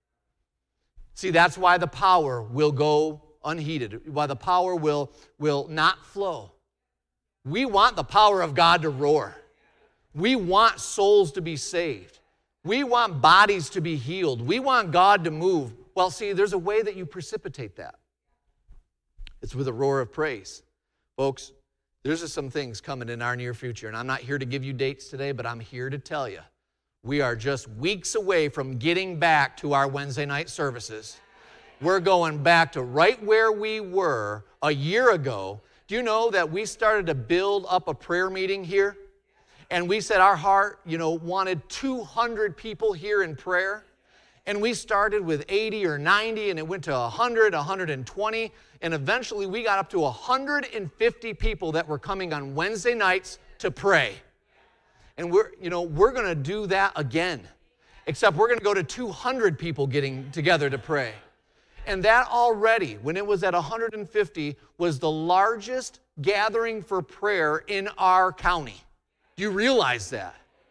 See, that's why the power will go unheeded, why the power will not flow. We want the power of God to roar. We want souls to be saved. We want bodies to be healed. We want God to move. Well, see, there's a way that you precipitate that. It's with a roar of praise. Folks, there's just some things coming in our near future, and I'm not here to give you dates today, but I'm here to tell you, we are just weeks away from getting back to our Wednesday night services. We're going back to right where we were a year ago. Do you know that we started to build up a prayer meeting here? And we said our heart, wanted 200 people here in prayer. And we started with 80 or 90, and it went to 100, 120. And eventually we got up to 150 people that were coming on Wednesday nights to pray. And we're going to do that again. Except we're going to go to 200 people getting together to pray. And that already, when it was at 150, was the largest gathering for prayer in our county. Do you realize that?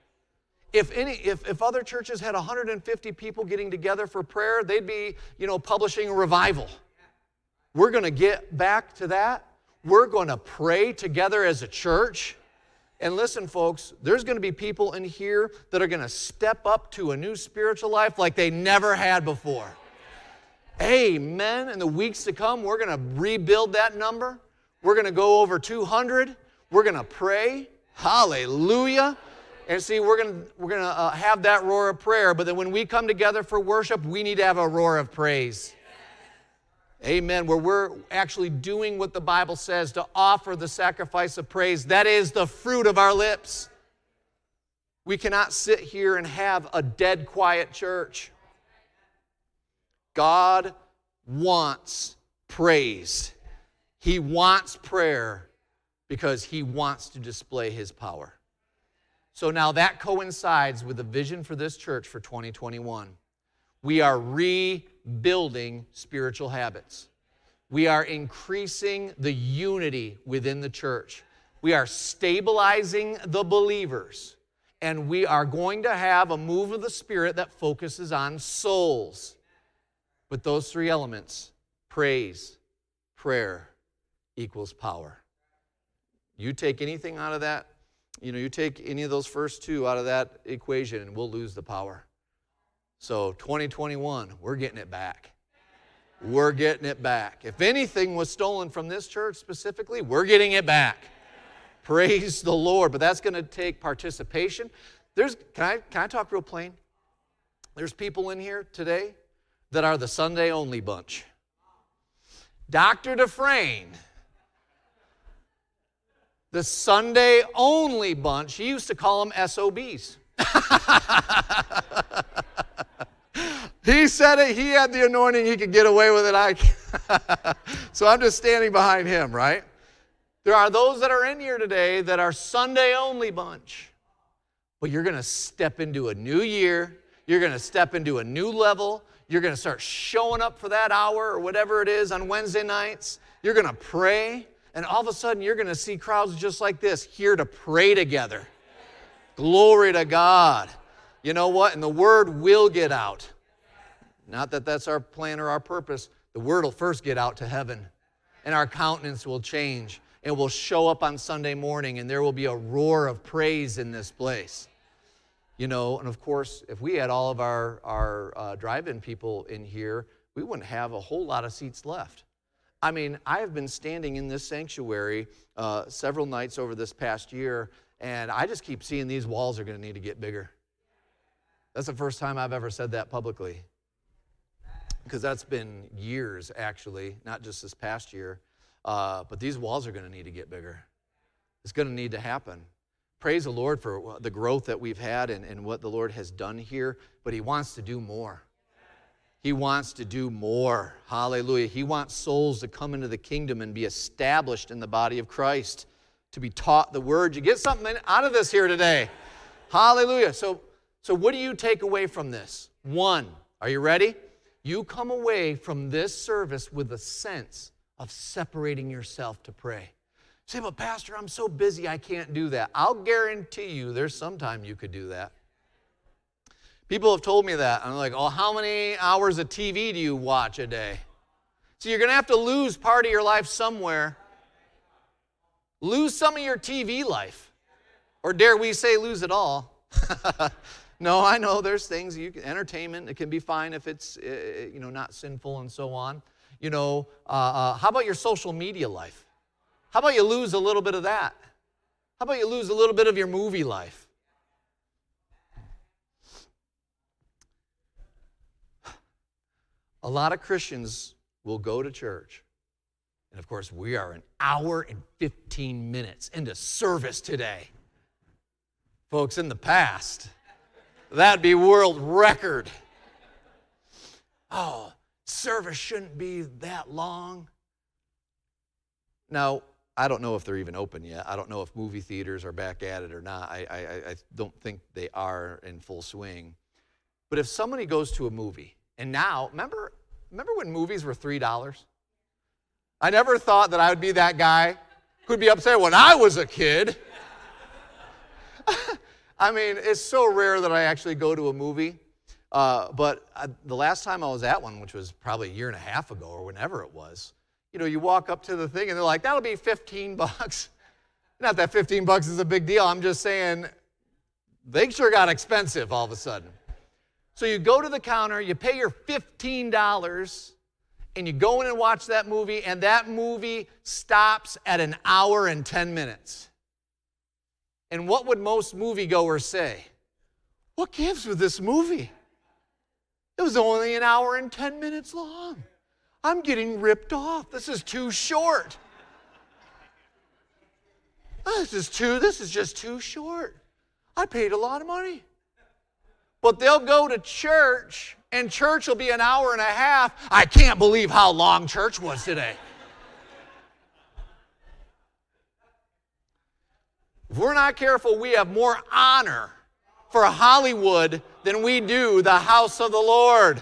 If other churches had 150 people getting together for prayer, they'd be, publishing a revival. We're going to get back to that. We're going to pray together as a church. And listen, folks, there's going to be people in here that are going to step up to a new spiritual life like they never had before. Amen. In the weeks to come, we're going to rebuild that number. We're going to go over 200. We're going to pray. Hallelujah. And see, we're going to have that roar of prayer, but then when we come together for worship, we need to have a roar of praise. Amen. Where we're actually doing what the Bible says, to offer the sacrifice of praise. That is the fruit of our lips. We cannot sit here and have a dead, quiet church. God wants praise. He wants prayer because He wants to display His power. So now that coincides with the vision for this church for 2021. We are rebuilding spiritual habits. We are increasing the unity within the church. We are stabilizing the believers. And we are going to have a move of the Spirit that focuses on souls. But those three elements, praise, prayer, equals power. You take anything out of that, you take any of those first two out of that equation and we'll lose the power. So 2021, we're getting it back. We're getting it back. If anything was stolen from this church specifically, we're getting it back. Praise the Lord. But that's going to take participation. Can I talk real plain? There's people in here today that are the Sunday only bunch. Dr. Dufresne, the Sunday only bunch, he used to call them SOBs. He said it, he had the anointing, he could get away with it. So I'm just standing behind him, right? There are those that are in here today that are Sunday only bunch. But you're going to step into a new year. You're going to step into a new level. You're going to start showing up for that hour or whatever it is on Wednesday nights. You're going to pray. And all of a sudden, you're going to see crowds just like this here to pray together. Glory to God. You know what? And the word will get out. Not that that's our plan or our purpose. The word will first get out to heaven. And our countenance will change. And we'll show up on Sunday morning, and there will be a roar of praise in this place. You know, and of course, if we had all of our drive-in people in here, we wouldn't have a whole lot of seats left. I mean, I have been standing in this sanctuary several nights over this past year, and I just keep seeing these walls are going to need to get bigger. That's the first time I've ever said that publicly, because that's been years, actually, not just this past year. But these walls are going to need to get bigger. It's going to need to happen. Praise the Lord for the growth that we've had and what the Lord has done here, but He wants to do more. He wants to do more. Hallelujah. He wants souls to come into the kingdom and be established in the body of Christ, to be taught the Word. You get something out of this here today. Hallelujah. So what do you take away from this? One, are you ready? You come away from this service with a sense of separating yourself to pray. You say, but Pastor, I'm so busy I can't do that. I'll guarantee you there's some time you could do that. People have told me that. I'm like, oh, how many hours of TV do you watch a day? So you're going to have to lose part of your life somewhere. Lose some of your TV life. Or dare we say lose it all. No, I know there's things, entertainment, it can be fine if it's not sinful and so on. How about your social media life? How about you lose a little bit of that? How about you lose a little bit of your movie life? A lot of Christians will go to church. And of course, we are an hour and 15 minutes into service today. Folks, in the past, that'd be world record. Oh, service shouldn't be that long. Now, I don't know if they're even open yet. I don't know if movie theaters are back at it or not. I don't think they are in full swing. But if somebody goes to a movie, and now, remember when movies were $3? I never thought that I would be that guy who'd be upset when I was a kid. I mean, it's so rare that I actually go to a movie. But the last time I was at one, which was probably a year and a half ago or whenever it was, you walk up to the thing and they're like, that'll be $15. Not that $15 is a big deal. I'm just saying they sure got expensive all of a sudden. So you go to the counter, you pay your $15, and you go in and watch that movie, and that movie stops at an hour and 10 minutes. And what would most moviegoers say? What gives with this movie? It was only an hour and 10 minutes long. I'm getting ripped off. This is too short. This is just too short. I paid a lot of money. But they'll go to church, and church will be an hour and a half. I can't believe how long church was today. If we're not careful, we have more honor for Hollywood than we do the house of the Lord.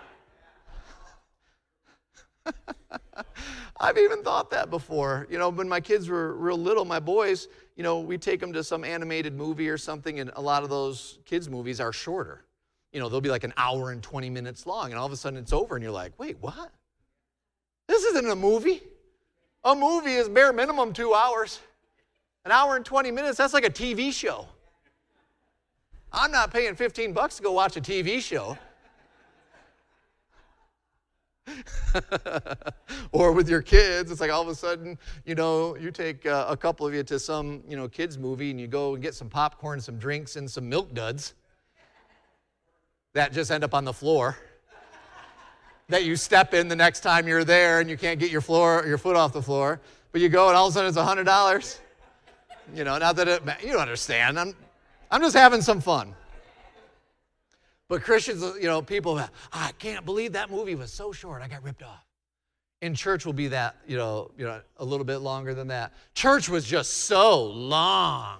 I've even thought that before. When my kids were real little, my boys, we'd take them to some animated movie or something, and a lot of those kids' movies are shorter. They'll be like an hour and 20 minutes long, and all of a sudden it's over, and you're like, wait, what? This isn't a movie. A movie is bare minimum 2 hours. An hour and 20 minutes, that's like a TV show. I'm not paying $15 to go watch a TV show. Or with your kids, it's like all of a sudden, you take a couple of you to some, kids movie, and you go and get some popcorn, some drinks, and some Milk Duds. that just end up on the floor that you step in the next time you're there and you can't get your foot off the floor. But you go and all of a sudden it's $100. You know, not that you don't understand. I'm just having some fun. But Christians, you know, people, I can't believe that movie was so short. I got ripped off. In church will be that, you know, a little bit longer than that. Church was just so long.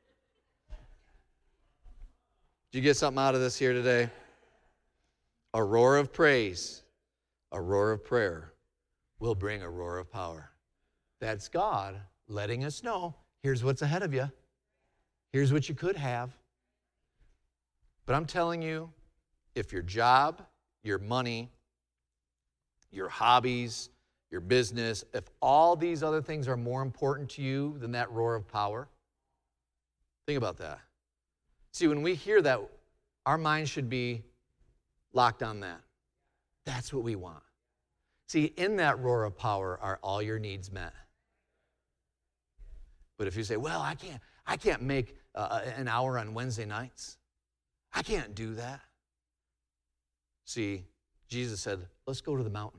Did you get something out of this here today? A roar of praise, a roar of prayer will bring a roar of power. That's God letting us know, here's what's ahead of you. Here's what you could have. But I'm telling you, if your job, your money, your hobbies, your business, if all these other things are more important to you than that roar of power, think about that. See, when we hear that, our mind should be locked on that. That's what we want. See, in that roar of power are all your needs met. But if you say, well, I can't make an hour on Wednesday nights. I can't do that. See, Jesus said, let's go to the mountain.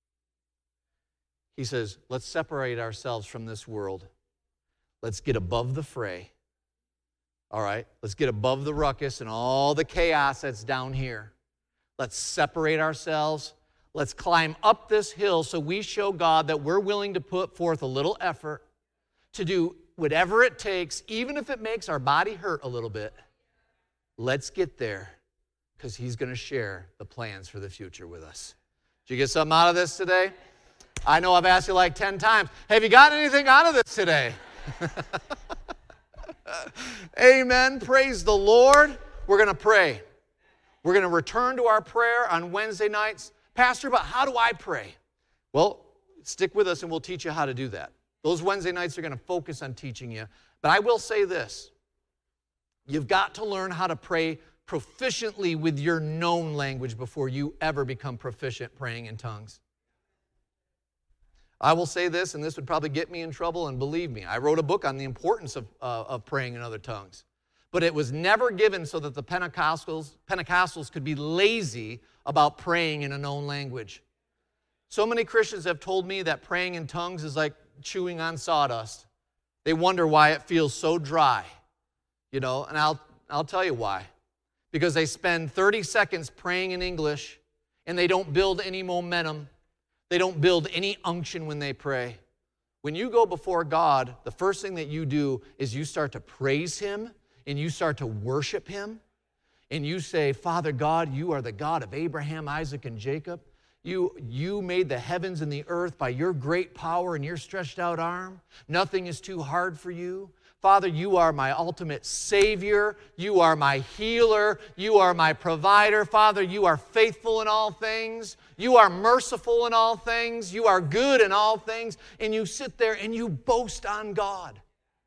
He says, let's separate ourselves from this world. Let's get above the fray. All right, let's get above the ruckus and all the chaos that's down here. Let's separate ourselves. Let's climb up this hill so we show God that we're willing to put forth a little effort to do whatever it takes, even if it makes our body hurt a little bit. Let's get there because He's going to share the plans for the future with us. Did you get something out of this today? I know I've asked you like 10 times. Have you gotten anything out of this today? Amen. Praise the Lord. We're going to pray. We're going to return to our prayer on Wednesday nights. Pastor, but how do I pray? Well, stick with us and we'll teach you how to do that. Those Wednesday nights are going to focus on teaching you. But I will say this. You've got to learn how to pray proficiently with your known language before you ever become proficient praying in tongues. I will say this, and this would probably get me in trouble, and believe me, I wrote a book on the importance of praying in other tongues. But it was never given so that the Pentecostals could be lazy about praying in a known language. So many Christians have told me that praying in tongues is like chewing on sawdust. They wonder why it feels so dry, you know, and I'll tell you why. Because they spend 30 seconds praying in English, and they don't build any momentum. They don't build any unction when they pray. When you go before God, the first thing that you do is you start to praise Him and you start to worship Him. And you say, Father God, you are the God of Abraham, Isaac, and Jacob. You made the heavens and the earth by your great power and your stretched out arm. Nothing is too hard for you. Father, you are my ultimate Savior. You are my healer. You are my provider. Father, you are faithful in all things. You are merciful in all things. You are good in all things. And you sit there and you boast on God.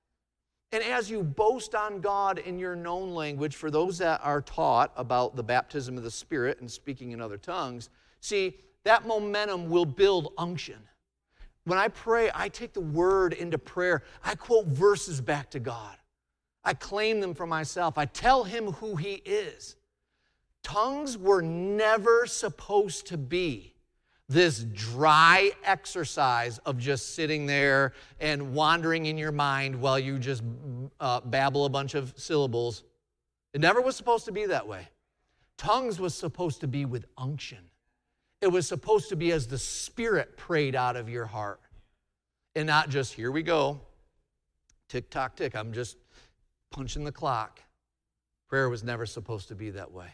And as you boast on God in your known language, for those that are taught about the baptism of the Spirit and speaking in other tongues, see, that momentum will build unction. When I pray, I take the word into prayer. I quote verses back to God. I claim them for myself. I tell Him who He is. Tongues were never supposed to be this dry exercise of just sitting there and wandering in your mind while you just babble a bunch of syllables. It never was supposed to be that way. Tongues was supposed to be with unction. It was supposed to be as the Spirit prayed out of your heart. And not just, here we go, tick, tock, tick, I'm just punching the clock. Prayer was never supposed to be that way.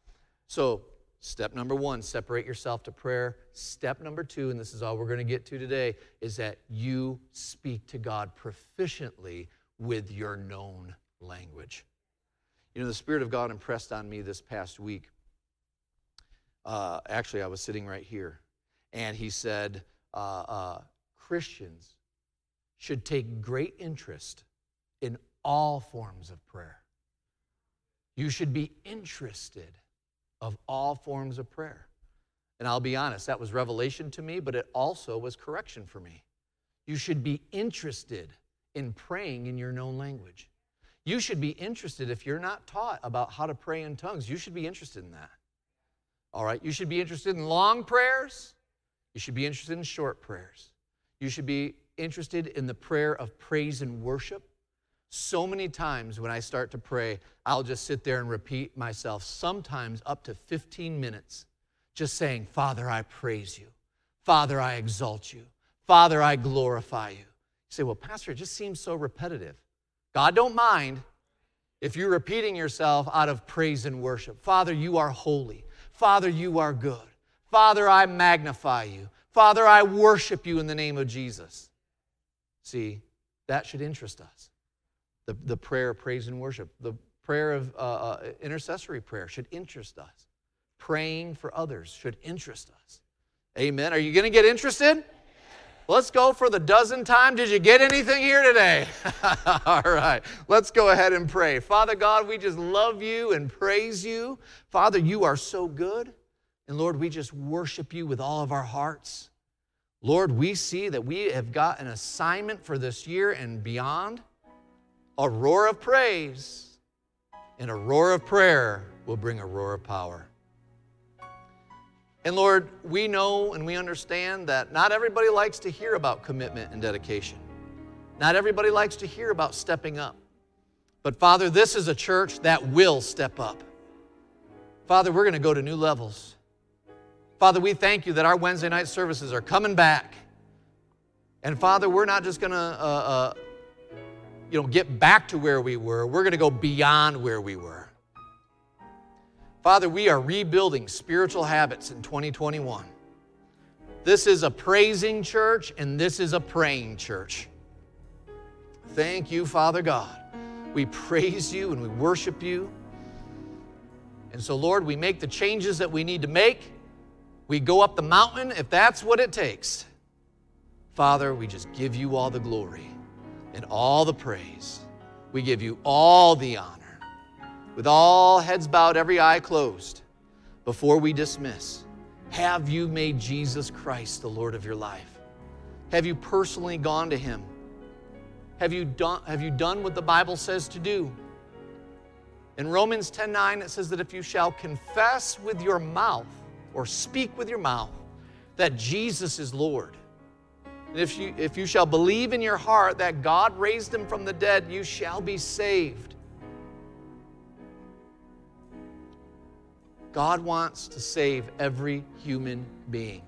So, step number 1, separate yourself to prayer. Step number 2, and this is all we're going to get to today, is that you speak to God proficiently with your known language. You know, the Spirit of God impressed on me this past week. Actually, I was sitting right here, and He said, Christians should take great interest in all forms of prayer. You should be interested of all forms of prayer. And I'll be honest, that was revelation to me, but it also was correction for me. You should be interested in praying in your known language. You should be interested, if you're not taught about how to pray in tongues, you should be interested in that. All right, you should be interested in long prayers. You should be interested in short prayers. You should be interested in the prayer of praise and worship. So many times when I start to pray, I'll just sit there and repeat myself, sometimes up to 15 minutes, just saying, Father, I praise you. Father, I exalt you. Father, I glorify you. You say, well, Pastor, it just seems so repetitive. God don't mind if you're repeating yourself out of praise and worship. Father, you are holy. Father, you are good. Father, I magnify you. Father, I worship you in the name of Jesus. See, that should interest us. The prayer of praise and worship. The prayer of intercessory prayer should interest us. Praying for others should interest us. Amen. Are you going to get interested? Let's go for the dozenth time. Did you get anything here today? All right. Let's go ahead and pray. Father God, we just love you and praise you. Father, you are so good. And Lord, we just worship you with all of our hearts. Lord, we see that we have got an assignment for this year and beyond. A roar of praise and a roar of prayer will bring a roar of power. And Lord, we know and we understand that not everybody likes to hear about commitment and dedication. Not everybody likes to hear about stepping up. But Father, this is a church that will step up. Father, we're going to go to new levels. Father, we thank you that our Wednesday night services are coming back. And Father, we're not just going to get back to where we were. We're going to go beyond where we were. Father, we are rebuilding spiritual habits in 2021. This is a praising church, and this is a praying church. Thank you, Father God. We praise you and we worship you. And so, Lord, we make the changes that we need to make. We go up the mountain if that's what it takes. Father, we just give you all the glory and all the praise. We give you all the honor. With all heads bowed, every eye closed, before we dismiss, have you made Jesus Christ the Lord of your life? Have you personally gone to him? Have you done what the Bible says to do? In Romans 10:9, it says that if you shall confess with your mouth or speak with your mouth that Jesus is Lord, and if you shall believe in your heart that God raised him from the dead, you shall be saved. God wants to save every human being.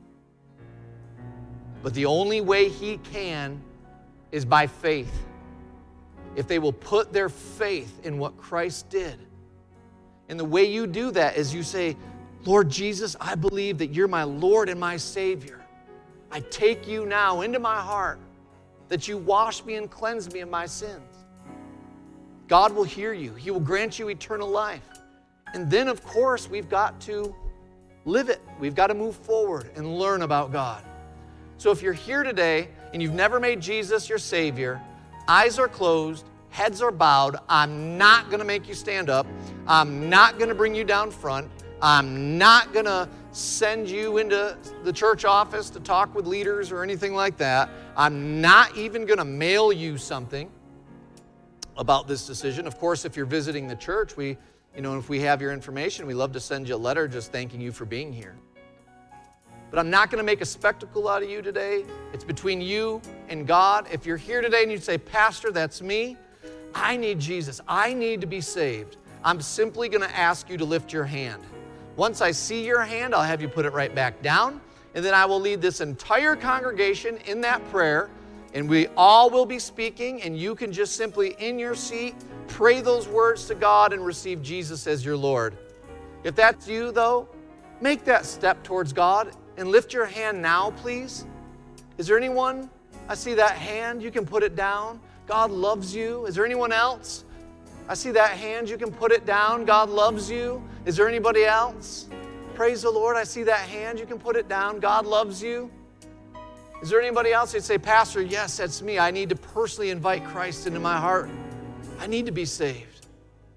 But the only way he can is by faith. If they will put their faith in what Christ did. And the way you do that is you say, Lord Jesus, I believe that you're my Lord and my Savior. I take you now into my heart, that you wash me and cleanse me of my sins. God will hear you. He will grant you eternal life. And then, of course, we've got to live it. We've got to move forward and learn about God. So if you're here today and you've never made Jesus your Savior, eyes are closed, heads are bowed, I'm not going to make you stand up. I'm not going to bring you down front. I'm not going to send you into the church office to talk with leaders or anything like that. I'm not even going to mail you something about this decision. Of course, if you're visiting the church, if we have your information, we love to send you a letter just thanking you for being here. But I'm not going to make a spectacle out of you today. It's between you and God. If you're here today and you say, Pastor, that's me. I need Jesus. I need to be saved. I'm simply going to ask you to lift your hand. Once I see your hand, I'll have you put it right back down. And then I will lead this entire congregation in that prayer. And we all will be speaking. And you can just simply, in your seat, pray those words to God and receive Jesus as your Lord. If that's you, though, make that step towards God and lift your hand now, please. Is there anyone? I see that hand. You can put it down. God loves you. Is there anyone else? I see that hand. You can put it down. God loves you. Is there anybody else? Praise the Lord. I see that hand. You can put it down. God loves you. Is there anybody else who'd say, Pastor, yes, that's me. I need to personally invite Christ into my heart. I need to be saved.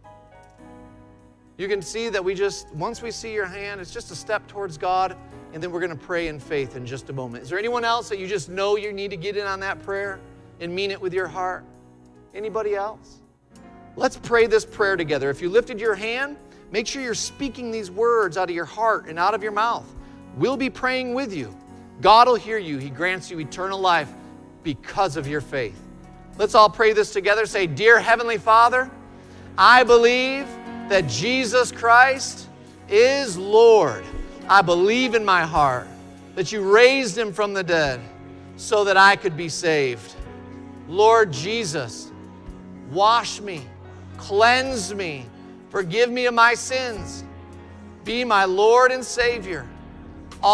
You can see that once we see your hand, it's just a step towards God, and then we're going to pray in faith in just a moment. Is there anyone else that you just know you need to get in on that prayer and mean it with your heart? Anybody else? Let's pray this prayer together. If you lifted your hand, Make sure you're speaking these words out of your heart and out of your mouth. We'll be praying with you. God will hear you. He grants you eternal life because of your faith. Let's all pray this together. Say, Dear Heavenly Father, I believe that Jesus Christ is Lord. I believe in my heart that you raised him from the dead so that I could be saved. Lord Jesus, wash me, cleanse me, forgive me of my sins. Be my Lord and Savior.